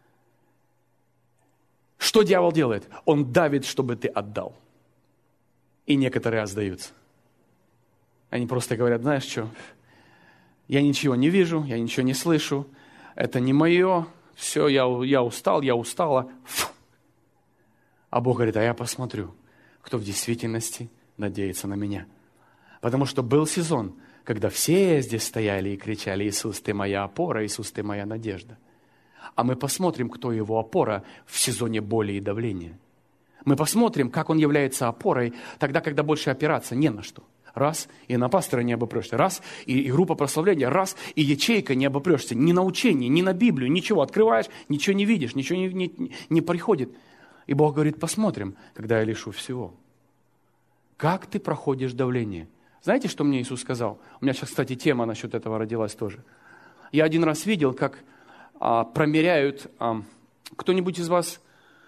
Что дьявол делает? Он давит, чтобы ты отдал. И некоторые сдаются. Они просто говорят: знаешь что, я ничего не вижу, я ничего не слышу, это не мое, все, я устал, я устала. Фу. А Бог говорит: а я посмотрю, кто в действительности надеется на меня. Потому что был сезон, когда все здесь стояли и кричали: Иисус, ты моя опора, Иисус, ты моя надежда. А мы посмотрим, кто его опора в сезоне боли и давления. Мы посмотрим, как он является опорой тогда, когда больше опираться не на что. Раз, и на пастора не обопрешься. Раз, и группа прославления. Раз, и ячейка не обопрешься. Ни на учение, ни на Библию, ничего. Открываешь, ничего не видишь, ничего не приходит. И Бог говорит: посмотрим, когда я лишу всего. Как ты проходишь давление? Знаете, что мне Иисус сказал? У меня сейчас, кстати, тема насчет этого родилась тоже. Я один раз видел, как промеряют... кто-нибудь из вас...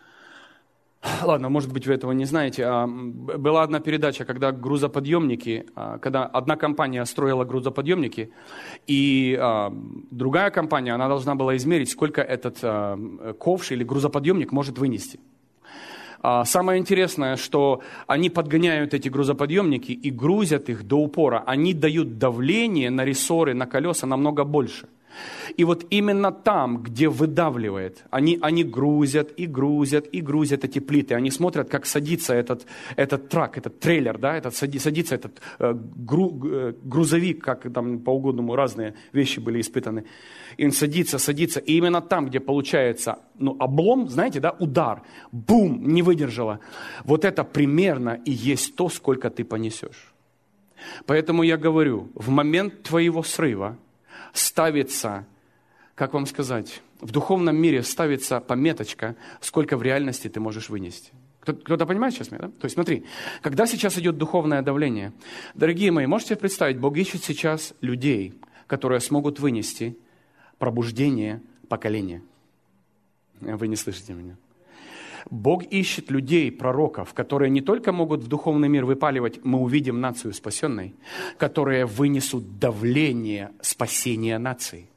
Ладно, может быть, вы этого не знаете. Была одна передача, когда грузоподъемники, когда одна компания строила грузоподъемники, и другая компания, она должна была измерить, сколько этот ковш или грузоподъемник может вынести. Самое интересное, что они подгоняют эти грузоподъемники и грузят их до упора. Они дают давление на рессоры, на колеса намного больше. И вот именно там, где выдавливает, они грузят и грузят и грузят эти плиты. Они смотрят, как садится этот трак, этот трейлер, да, садится этот грузовик, как там по-угодному разные вещи были испытаны. И он садится. И именно там, где получается облом, знаете, да, удар, бум, не выдержало. Вот это примерно и есть то, сколько ты понесешь. Поэтому я говорю, в момент твоего срыва ставится, как вам сказать, в духовном мире ставится пометочка, сколько в реальности ты можешь вынести. Кто-то понимает сейчас меня, да? То есть смотри, когда сейчас идет духовное давление, дорогие мои, можете себе представить, Бог ищет сейчас людей, которые смогут вынести пробуждение поколения. Вы не слышите меня. Бог ищет людей, пророков, которые не только могут в духовный мир выпаливать, мы увидим нацию спасенной, которые вынесут давление спасения нации.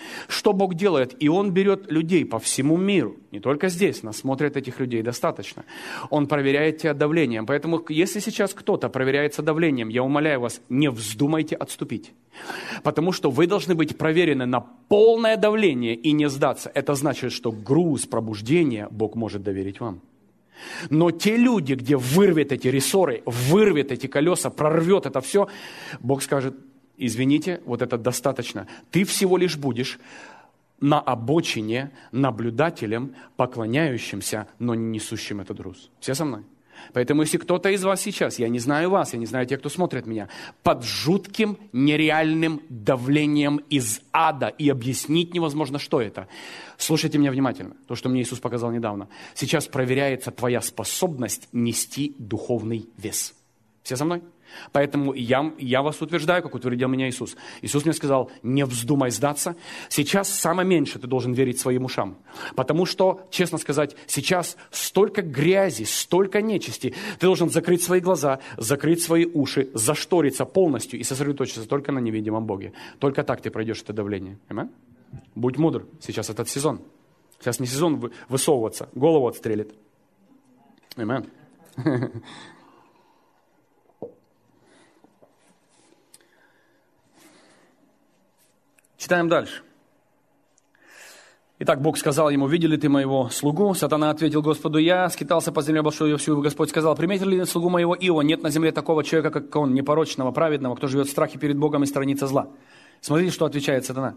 Что Бог делает? И Он берет людей по всему миру. Не только здесь, нас смотрят этих людей достаточно. Он проверяет тебя давлением. Поэтому, если сейчас кто-то проверяется давлением, я умоляю вас, не вздумайте отступить. Потому что вы должны быть проверены на полное давление и не сдаться. Это значит, что груз пробуждения Бог может доверить вам. Но те люди, где вырвет эти рессоры, вырвет эти колеса, прорвет это все, Бог скажет: извините, вот это достаточно. Ты всего лишь будешь на обочине наблюдателем, поклоняющимся, но не несущим этот груз. Все со мной? Поэтому если кто-то из вас сейчас, я не знаю вас, я не знаю тех, кто смотрит меня, под жутким нереальным давлением из ада, и объяснить невозможно, что это. Слушайте меня внимательно, то, что мне Иисус показал недавно. Сейчас проверяется твоя способность нести духовный вес. Все со мной? Поэтому я вас утверждаю, как утвердил меня Иисус. Иисус мне сказал: не вздумай сдаться. Сейчас самое меньше ты должен верить своим ушам. Потому что, честно сказать, сейчас столько грязи, столько нечисти. Ты должен закрыть свои глаза, закрыть свои уши, зашториться полностью и сосредоточиться только на невидимом Боге. Только так ты пройдешь это давление. Аминь? Будь мудр. Сейчас этот сезон. Сейчас не сезон высовываться. Голову отстрелит. Аминь. Читаем дальше. Итак, Бог сказал ему: видели ты моего слугу? Сатана ответил Господу: я скитался по земле большой, всю. Господь сказал: приметили ли слугу моего Иова? Нет на земле такого человека, как он, непорочного, праведного, кто живет в страхе перед Богом и сторонится зла. Смотрите, что отвечает Сатана.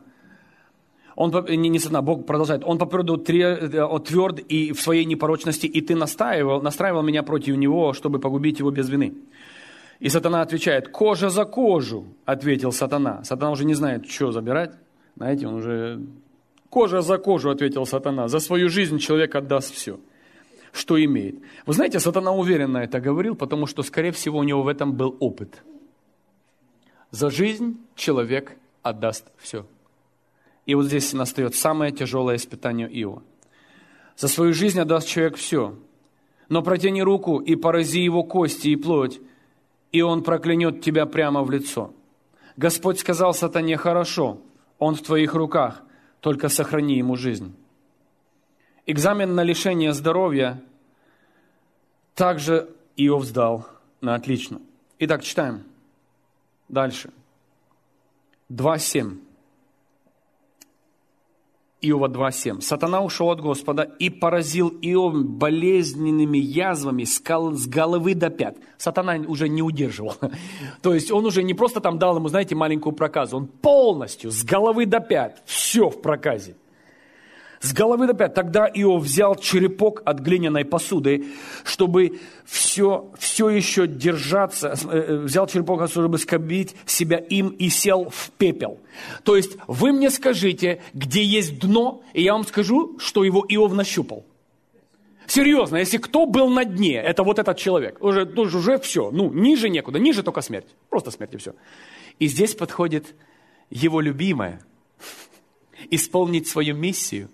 Бог продолжает: он по природу тверд и в своей непорочности, и ты настраивал меня против него, чтобы погубить его без вины. И Сатана отвечает: кожа за кожу, ответил Сатана. Сатана уже не знает, что забирать. Знаете, он уже... Кожа за кожу, ответил Сатана. За свою жизнь человек отдаст все, что имеет. Вы знаете, Сатана уверенно это говорил, потому что, скорее всего, у него в этом был опыт. За жизнь человек отдаст все. И вот здесь настает самое тяжелое испытание Иова. За свою жизнь отдаст человек все. Но протяни руку и порази его кости и плоть, и он проклянет тебя прямо в лицо. Господь сказал Сатане: хорошо, он в твоих руках, только сохрани ему жизнь. Экзамен на лишение здоровья также Иов сдал на отлично. Итак, читаем дальше. 2:7. Иова 2:7. Сатана ушел от Господа и поразил Иова болезненными язвами с головы до пят. Сатана уже не удерживал. То есть он уже не просто там дал ему, знаете, маленькую проказу. Он полностью с головы до пят. Все в проказе. С головы до пят. Тогда Иов взял черепок от глиняной посуды, чтобы все еще держаться, взял черепок, чтобы скобить себя им, и сел в пепел. То есть вы мне скажите, где есть дно, и я вам скажу, что его Иов нащупал. Серьезно, если кто был на дне, это вот этот человек. Уже все, ниже некуда, ниже только смерть. Просто смерть и все. И здесь подходит его любимое: исполнить свою миссию.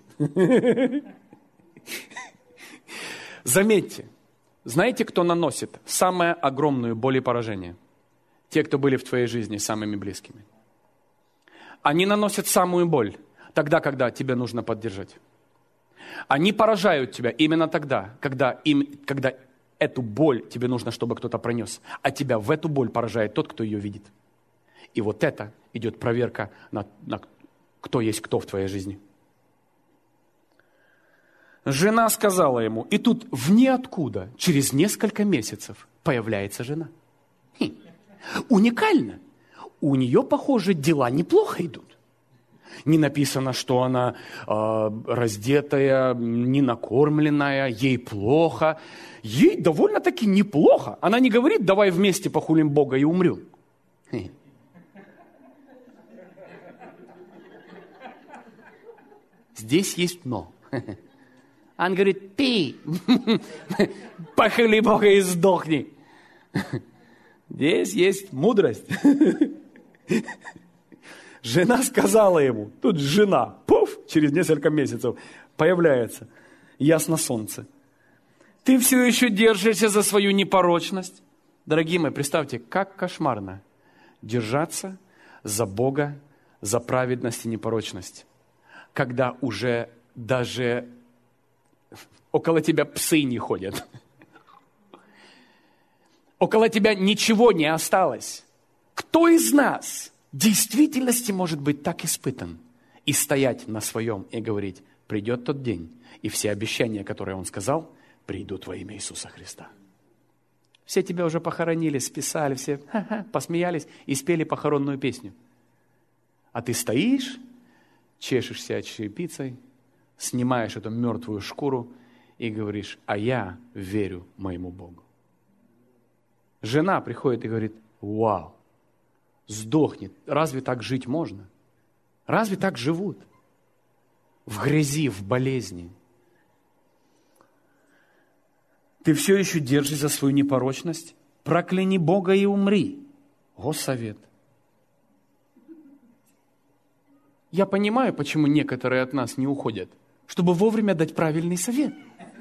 Заметьте, знаете, кто наносит самую огромную боль и поражение? Те, кто были в твоей жизни самыми близкими. Они наносят самую боль тогда, когда тебе нужно поддержать. Они поражают тебя именно тогда, когда эту боль тебе нужно, чтобы кто-то пронес. А тебя в эту боль поражает тот, кто ее видит. И вот это идет проверка на кто есть кто в твоей жизни. Жена сказала ему, и тут в ниоткуда, через несколько месяцев, появляется жена. Уникально. У нее, похоже, дела неплохо идут. Не написано, что она раздетая, не накормленная, ей плохо. Ей довольно-таки неплохо. Она не говорит: давай вместе похулим Бога и умрем. Здесь есть но. Он говорит: ты похули Бога и сдохни. Здесь есть мудрость. Жена сказала ему, тут жена, через несколько месяцев появляется, ясно солнце. Ты все еще держишься за свою непорочность? Дорогие мои, представьте, как кошмарно держаться за Бога, за праведность и непорочность. когда уже даже около тебя псы не ходят. Около тебя ничего не осталось. Кто из нас в действительности может быть так испытан и стоять на своем и говорить: придет тот день, и все обещания, которые Он сказал, придут во имя Иисуса Христа. Все тебя уже похоронили, списали, все посмеялись и спели похоронную песню. А ты стоишь, чешешься черепицей, снимаешь эту мертвую шкуру и говоришь: а я верю моему Богу. Жена приходит и говорит: вау, сдохнет. Разве так жить можно? Разве так живут? В грязи, в болезни. Ты все еще держишь за свою непорочность? Прокляни Бога и умри. Госсовет. Я понимаю, почему некоторые от нас не уходят, чтобы вовремя дать правильный совет.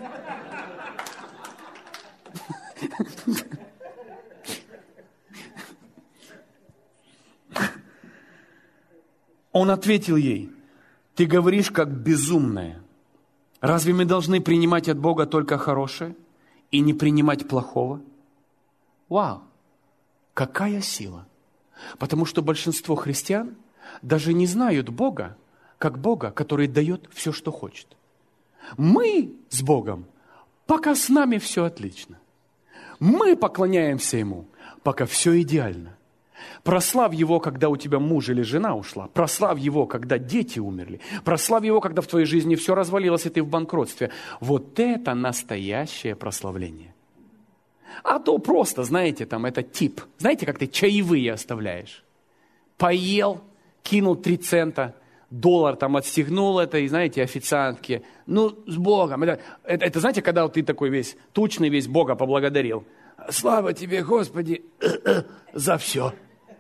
Он ответил ей: ты говоришь как безумная. Разве мы должны принимать от Бога только хорошее и не принимать плохого? Вау! Какая сила! Потому что большинство христиан даже не знают Бога, как Бога, который дает все, что хочет. Мы с Богом, пока с нами все отлично. Мы поклоняемся Ему, пока все идеально. Прославь Его, когда у тебя муж или жена ушла. Прославь Его, когда дети умерли. Прославь Его, когда в твоей жизни все развалилось, и ты в банкротстве. Вот это настоящее прославление. А то просто, знаете, там это тип. Знаете, как ты чаевые оставляешь? Поел, кинул 3 цента, $1 там отстегнул это, и знаете, официантке: ну, с Богом. Это знаете, когда ты такой весь тучный, весь Бога поблагодарил. Слава тебе, Господи, за все.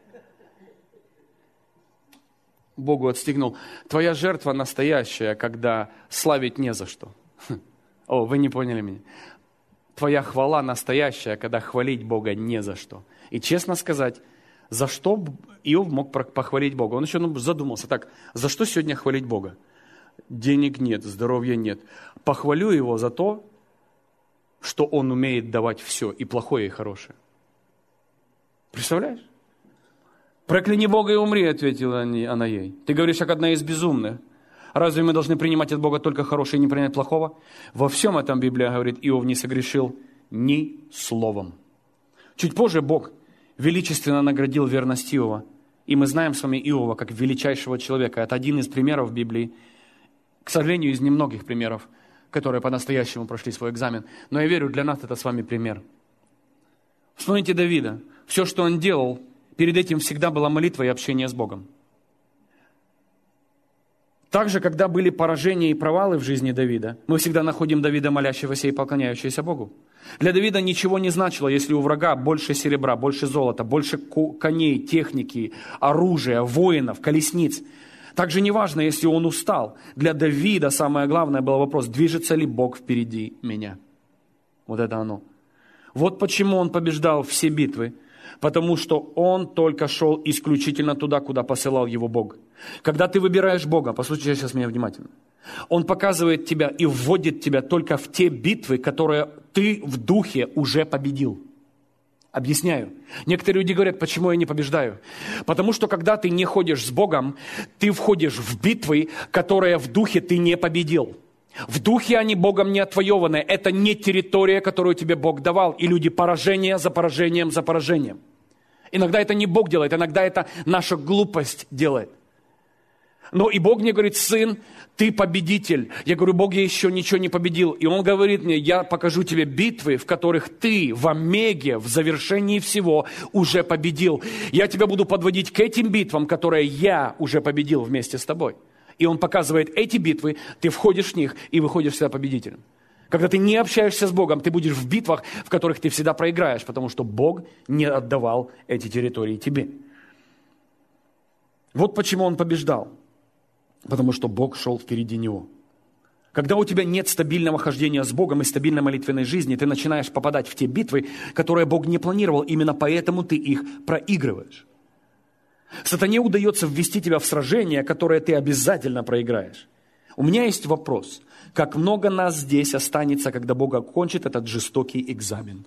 Богу отстегнул. Твоя жертва настоящая, когда славить не за что. О, вы не поняли меня. Твоя хвала настоящая, когда хвалить Бога не за что. И честно сказать, за что Иов мог похвалить Бога? Он еще задумался: так, за что сегодня хвалить Бога? Денег нет, здоровья нет. Похвалю Его за то, что Он умеет давать все, и плохое, и хорошее. Представляешь? Прокляни Бога и умри, ответила она ей. Ты говоришь, как одна из безумных. Разве мы должны принимать от Бога только хорошее и не принять плохого? Во всем этом Библия говорит: Иов не согрешил ни словом. Чуть позже Бог величественно наградил верность Иова. И мы знаем с вами Иова как величайшего человека. Это один из примеров в Библии. К сожалению, из немногих примеров, которые по-настоящему прошли свой экзамен. Но я верю, для нас это с вами пример. Вспомните Давида. Все, что он делал, перед этим всегда была молитва и общение с Богом. Также, когда были поражения и провалы в жизни Давида, мы всегда находим Давида, молящегося и поклоняющегося Богу. Для Давида ничего не значило, если у врага больше серебра, больше золота, больше коней, техники, оружия, воинов, колесниц. Также неважно, если он устал. Для Давида самое главное был вопрос: движется ли Бог впереди меня? Вот это оно. Вот почему он побеждал все битвы. Потому что он только шел исключительно туда, куда посылал его Бог. Когда ты выбираешь Бога, послушайте сейчас меня внимательно, Он показывает тебя и вводит тебя только в те битвы, которые ты в духе уже победил. Объясняю. Некоторые люди говорят: почему я не побеждаю? Потому что когда ты не ходишь с Богом, ты входишь в битвы, которые в духе ты не победил. В духе они Богом не отвоеваны. Это не территория, которую тебе Бог давал. И люди поражение за поражением за поражением. Иногда это не Бог делает, иногда это наша глупость делает. Но и Бог мне говорит: сын, ты победитель. Я говорю: Бог, я еще ничего не победил. И Он говорит мне: я покажу тебе битвы, в которых ты в омеге, в завершении всего уже победил. Я тебя буду подводить к этим битвам, которые я уже победил вместе с тобой. И Он показывает эти битвы, ты входишь в них и выходишь всегда победителем. Когда ты не общаешься с Богом, ты будешь в битвах, в которых ты всегда проиграешь, потому что Бог не отдавал эти территории тебе. Вот почему он побеждал. Потому что Бог шел впереди него. Когда у тебя нет стабильного хождения с Богом и стабильной молитвенной жизни, ты начинаешь попадать в те битвы, которые Бог не планировал, именно поэтому ты их проигрываешь. Сатане удается ввести тебя в сражение, которое ты обязательно проиграешь. У меня есть вопрос. Как много нас здесь останется, когда Бог окончит этот жестокий экзамен?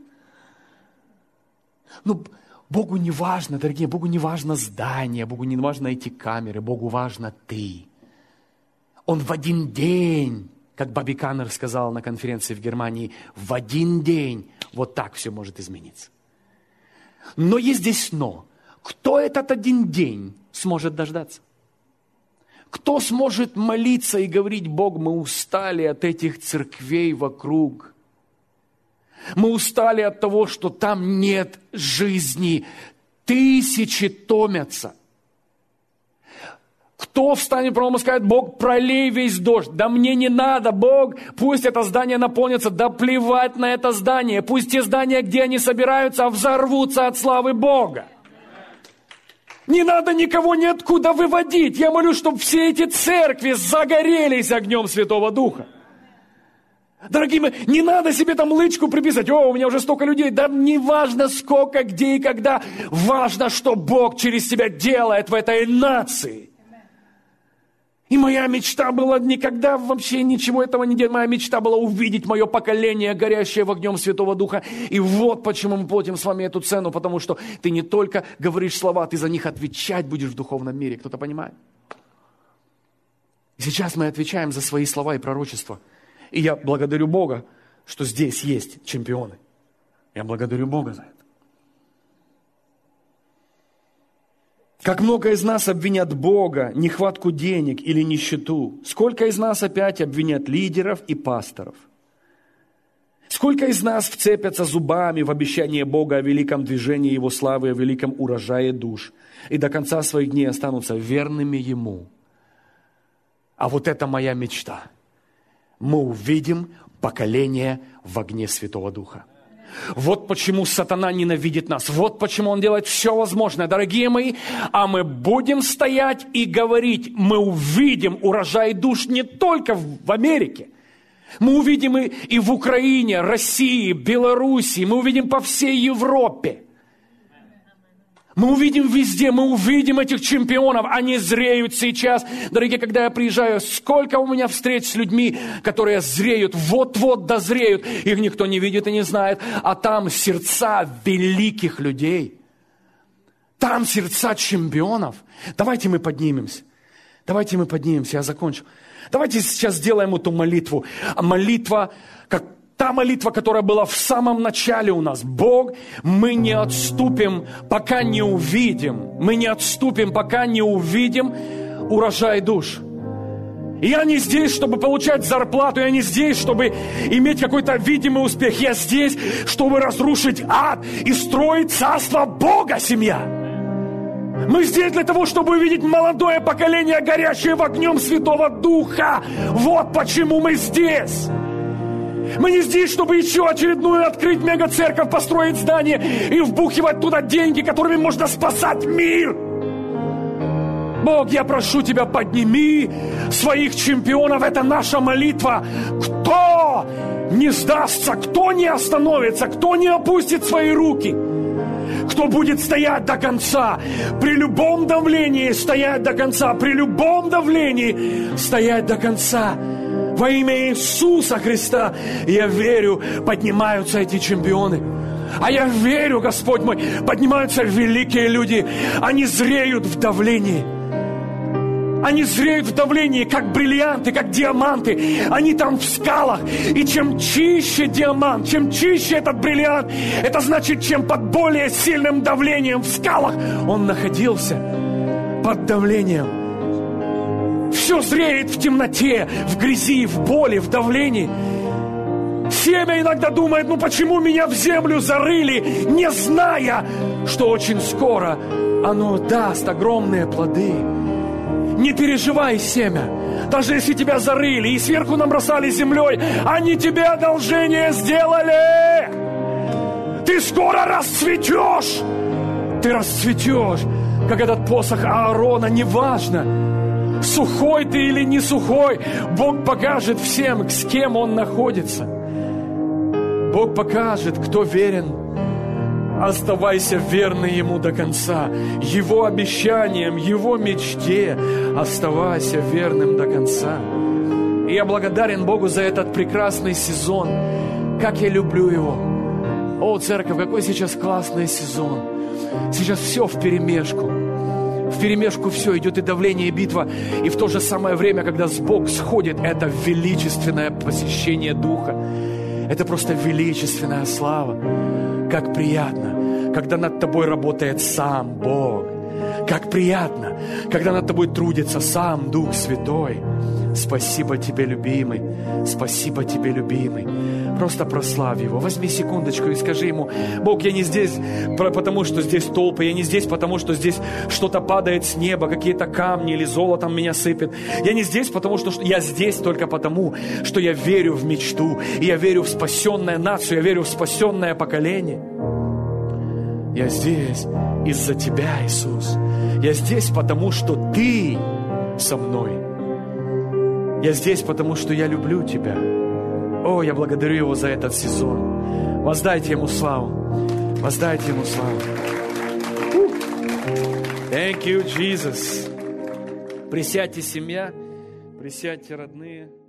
Ну, Богу не важно, дорогие, Богу не важно здание, Богу не важно эти камеры, Богу важно ты. Он в один день, как Бобби Каннер сказал на конференции в Германии, в один день вот так все может измениться. Но есть здесь но. Кто этот один день сможет дождаться? Кто сможет молиться и говорить: Бог, мы устали от этих церквей вокруг. Мы устали от того, что там нет жизни. Тысячи томятся. Кто встанет прямо и скажет: Бог, пролей весь дождь. Да мне не надо, Бог, пусть это здание наполнится. Да плевать на это здание. Пусть те здания, где они собираются, взорвутся от славы Бога. Не надо никого ниоткуда выводить. Я молюсь, чтобы все эти церкви загорелись огнем Святого Духа. Дорогие мои, не надо себе там лычку приписать: о, у меня уже столько людей. Да не важно сколько, где и когда. Важно, что Бог через тебя делает в этой нации. И моя мечта была никогда вообще ничего этого не делать. Моя мечта была увидеть мое поколение, горящее в огнем Святого Духа. И вот почему мы платим с вами эту цену. Потому что ты не только говоришь слова, ты за них отвечать будешь в духовном мире. Кто-то понимает? И сейчас мы отвечаем за свои слова и пророчества. И я благодарю Бога, что здесь есть чемпионы. Я благодарю Бога за это. Как много из нас обвинят Бога, нехватку денег или нищету. Сколько из нас опять обвинят лидеров и пасторов. Сколько из нас вцепятся зубами в обещание Бога о великом движении Его славы, о великом урожае душ. И до конца своих дней останутся верными Ему. А вот это моя мечта. Мы увидим поколение в огне Святого Духа. Вот почему сатана ненавидит нас. Вот почему он делает все возможное, дорогие мои. А мы будем стоять и говорить. Мы увидим урожай душ не только в Америке. Мы увидим и в Украине, России, Белоруссии. Мы увидим по всей Европе. Мы увидим везде, мы увидим этих чемпионов. Они зреют сейчас. Дорогие, когда я приезжаю, сколько у меня встреч с людьми, которые зреют, вот-вот дозреют. Их никто не видит и не знает. А там сердца великих людей. Там сердца чемпионов. Давайте мы поднимемся. Давайте мы поднимемся, я закончу. Давайте сейчас сделаем эту молитву. Молитва, как та молитва, которая была в самом начале у нас. Бог, мы не отступим, пока не увидим. Мы не отступим, пока не увидим урожай душ. И я не здесь, чтобы получать зарплату. Я не здесь, чтобы иметь какой-то видимый успех. Я здесь, чтобы разрушить ад и строить царство Бога, семья. Мы здесь для того, чтобы увидеть молодое поколение, горящее в огнем Святого Духа. Вот почему мы здесь. Мы не здесь, чтобы еще очередную открыть мега-церковь, построить здание и вбухивать туда деньги, которыми можно спасать мир. Бог, я прошу Тебя, подними своих чемпионов. Это наша молитва. Кто не сдастся, кто не остановится, кто не опустит свои руки, кто будет стоять до конца, при любом давлении стоять до конца, при любом давлении стоять до конца. Во имя Иисуса Христа, я верю, поднимаются эти чемпионы. А я верю, Господь мой, поднимаются великие люди. Они зреют в давлении. Они зреют в давлении, как бриллианты, как диаманты. Они там в скалах. И чем чище диамант, чем чище этот бриллиант, это значит, чем под более сильным давлением в скалах он находился. Под давлением. Все зреет в темноте, в грязи, в боли, в давлении. Семя иногда думает: ну почему меня в землю зарыли, не зная, что очень скоро оно даст огромные плоды. Не переживай, семя. Даже если тебя зарыли и сверху набросали землей, они тебе одолжение сделали. Ты скоро расцветешь. Ты расцветешь, как этот посох Аарона, неважно, сухой ты или не сухой, Бог покажет всем, с кем он находится. Бог покажет, кто верен. Оставайся верной Ему до конца. Его обещаниям, Его мечте оставайся верным до конца. И я благодарен Богу за этот прекрасный сезон. Как я люблю его. О, церковь, какой сейчас классный сезон. Сейчас все вперемешку. Вперемешку все, идет и давление, и битва. И в то же самое время, когда Бог сходит, это величественное посещение Духа. Это просто величественная слава. Как приятно, когда над тобой работает сам Бог. Как приятно, когда над тобой трудится сам Дух Святой. Спасибо тебе, любимый. Спасибо тебе, любимый. Просто прославь Его. Возьми секундочку и скажи Ему: Бог, я не здесь, потому что здесь толпы. Я не здесь, потому что здесь что-то падает с неба, какие-то камни или золотом меня сыпет. Я не здесь, потому что я здесь только потому, что я верю в мечту. И я верю в спасенную нацию. Я верю в спасенное поколение. Я здесь из-за Тебя, Иисус. Я здесь, потому что Ты со мной. Я здесь, потому что я люблю Тебя. О, я благодарю Его за этот сезон. Воздайте Ему славу. Воздайте Ему славу. Thank you, Jesus. Присядьте, семья. Присядьте, родные.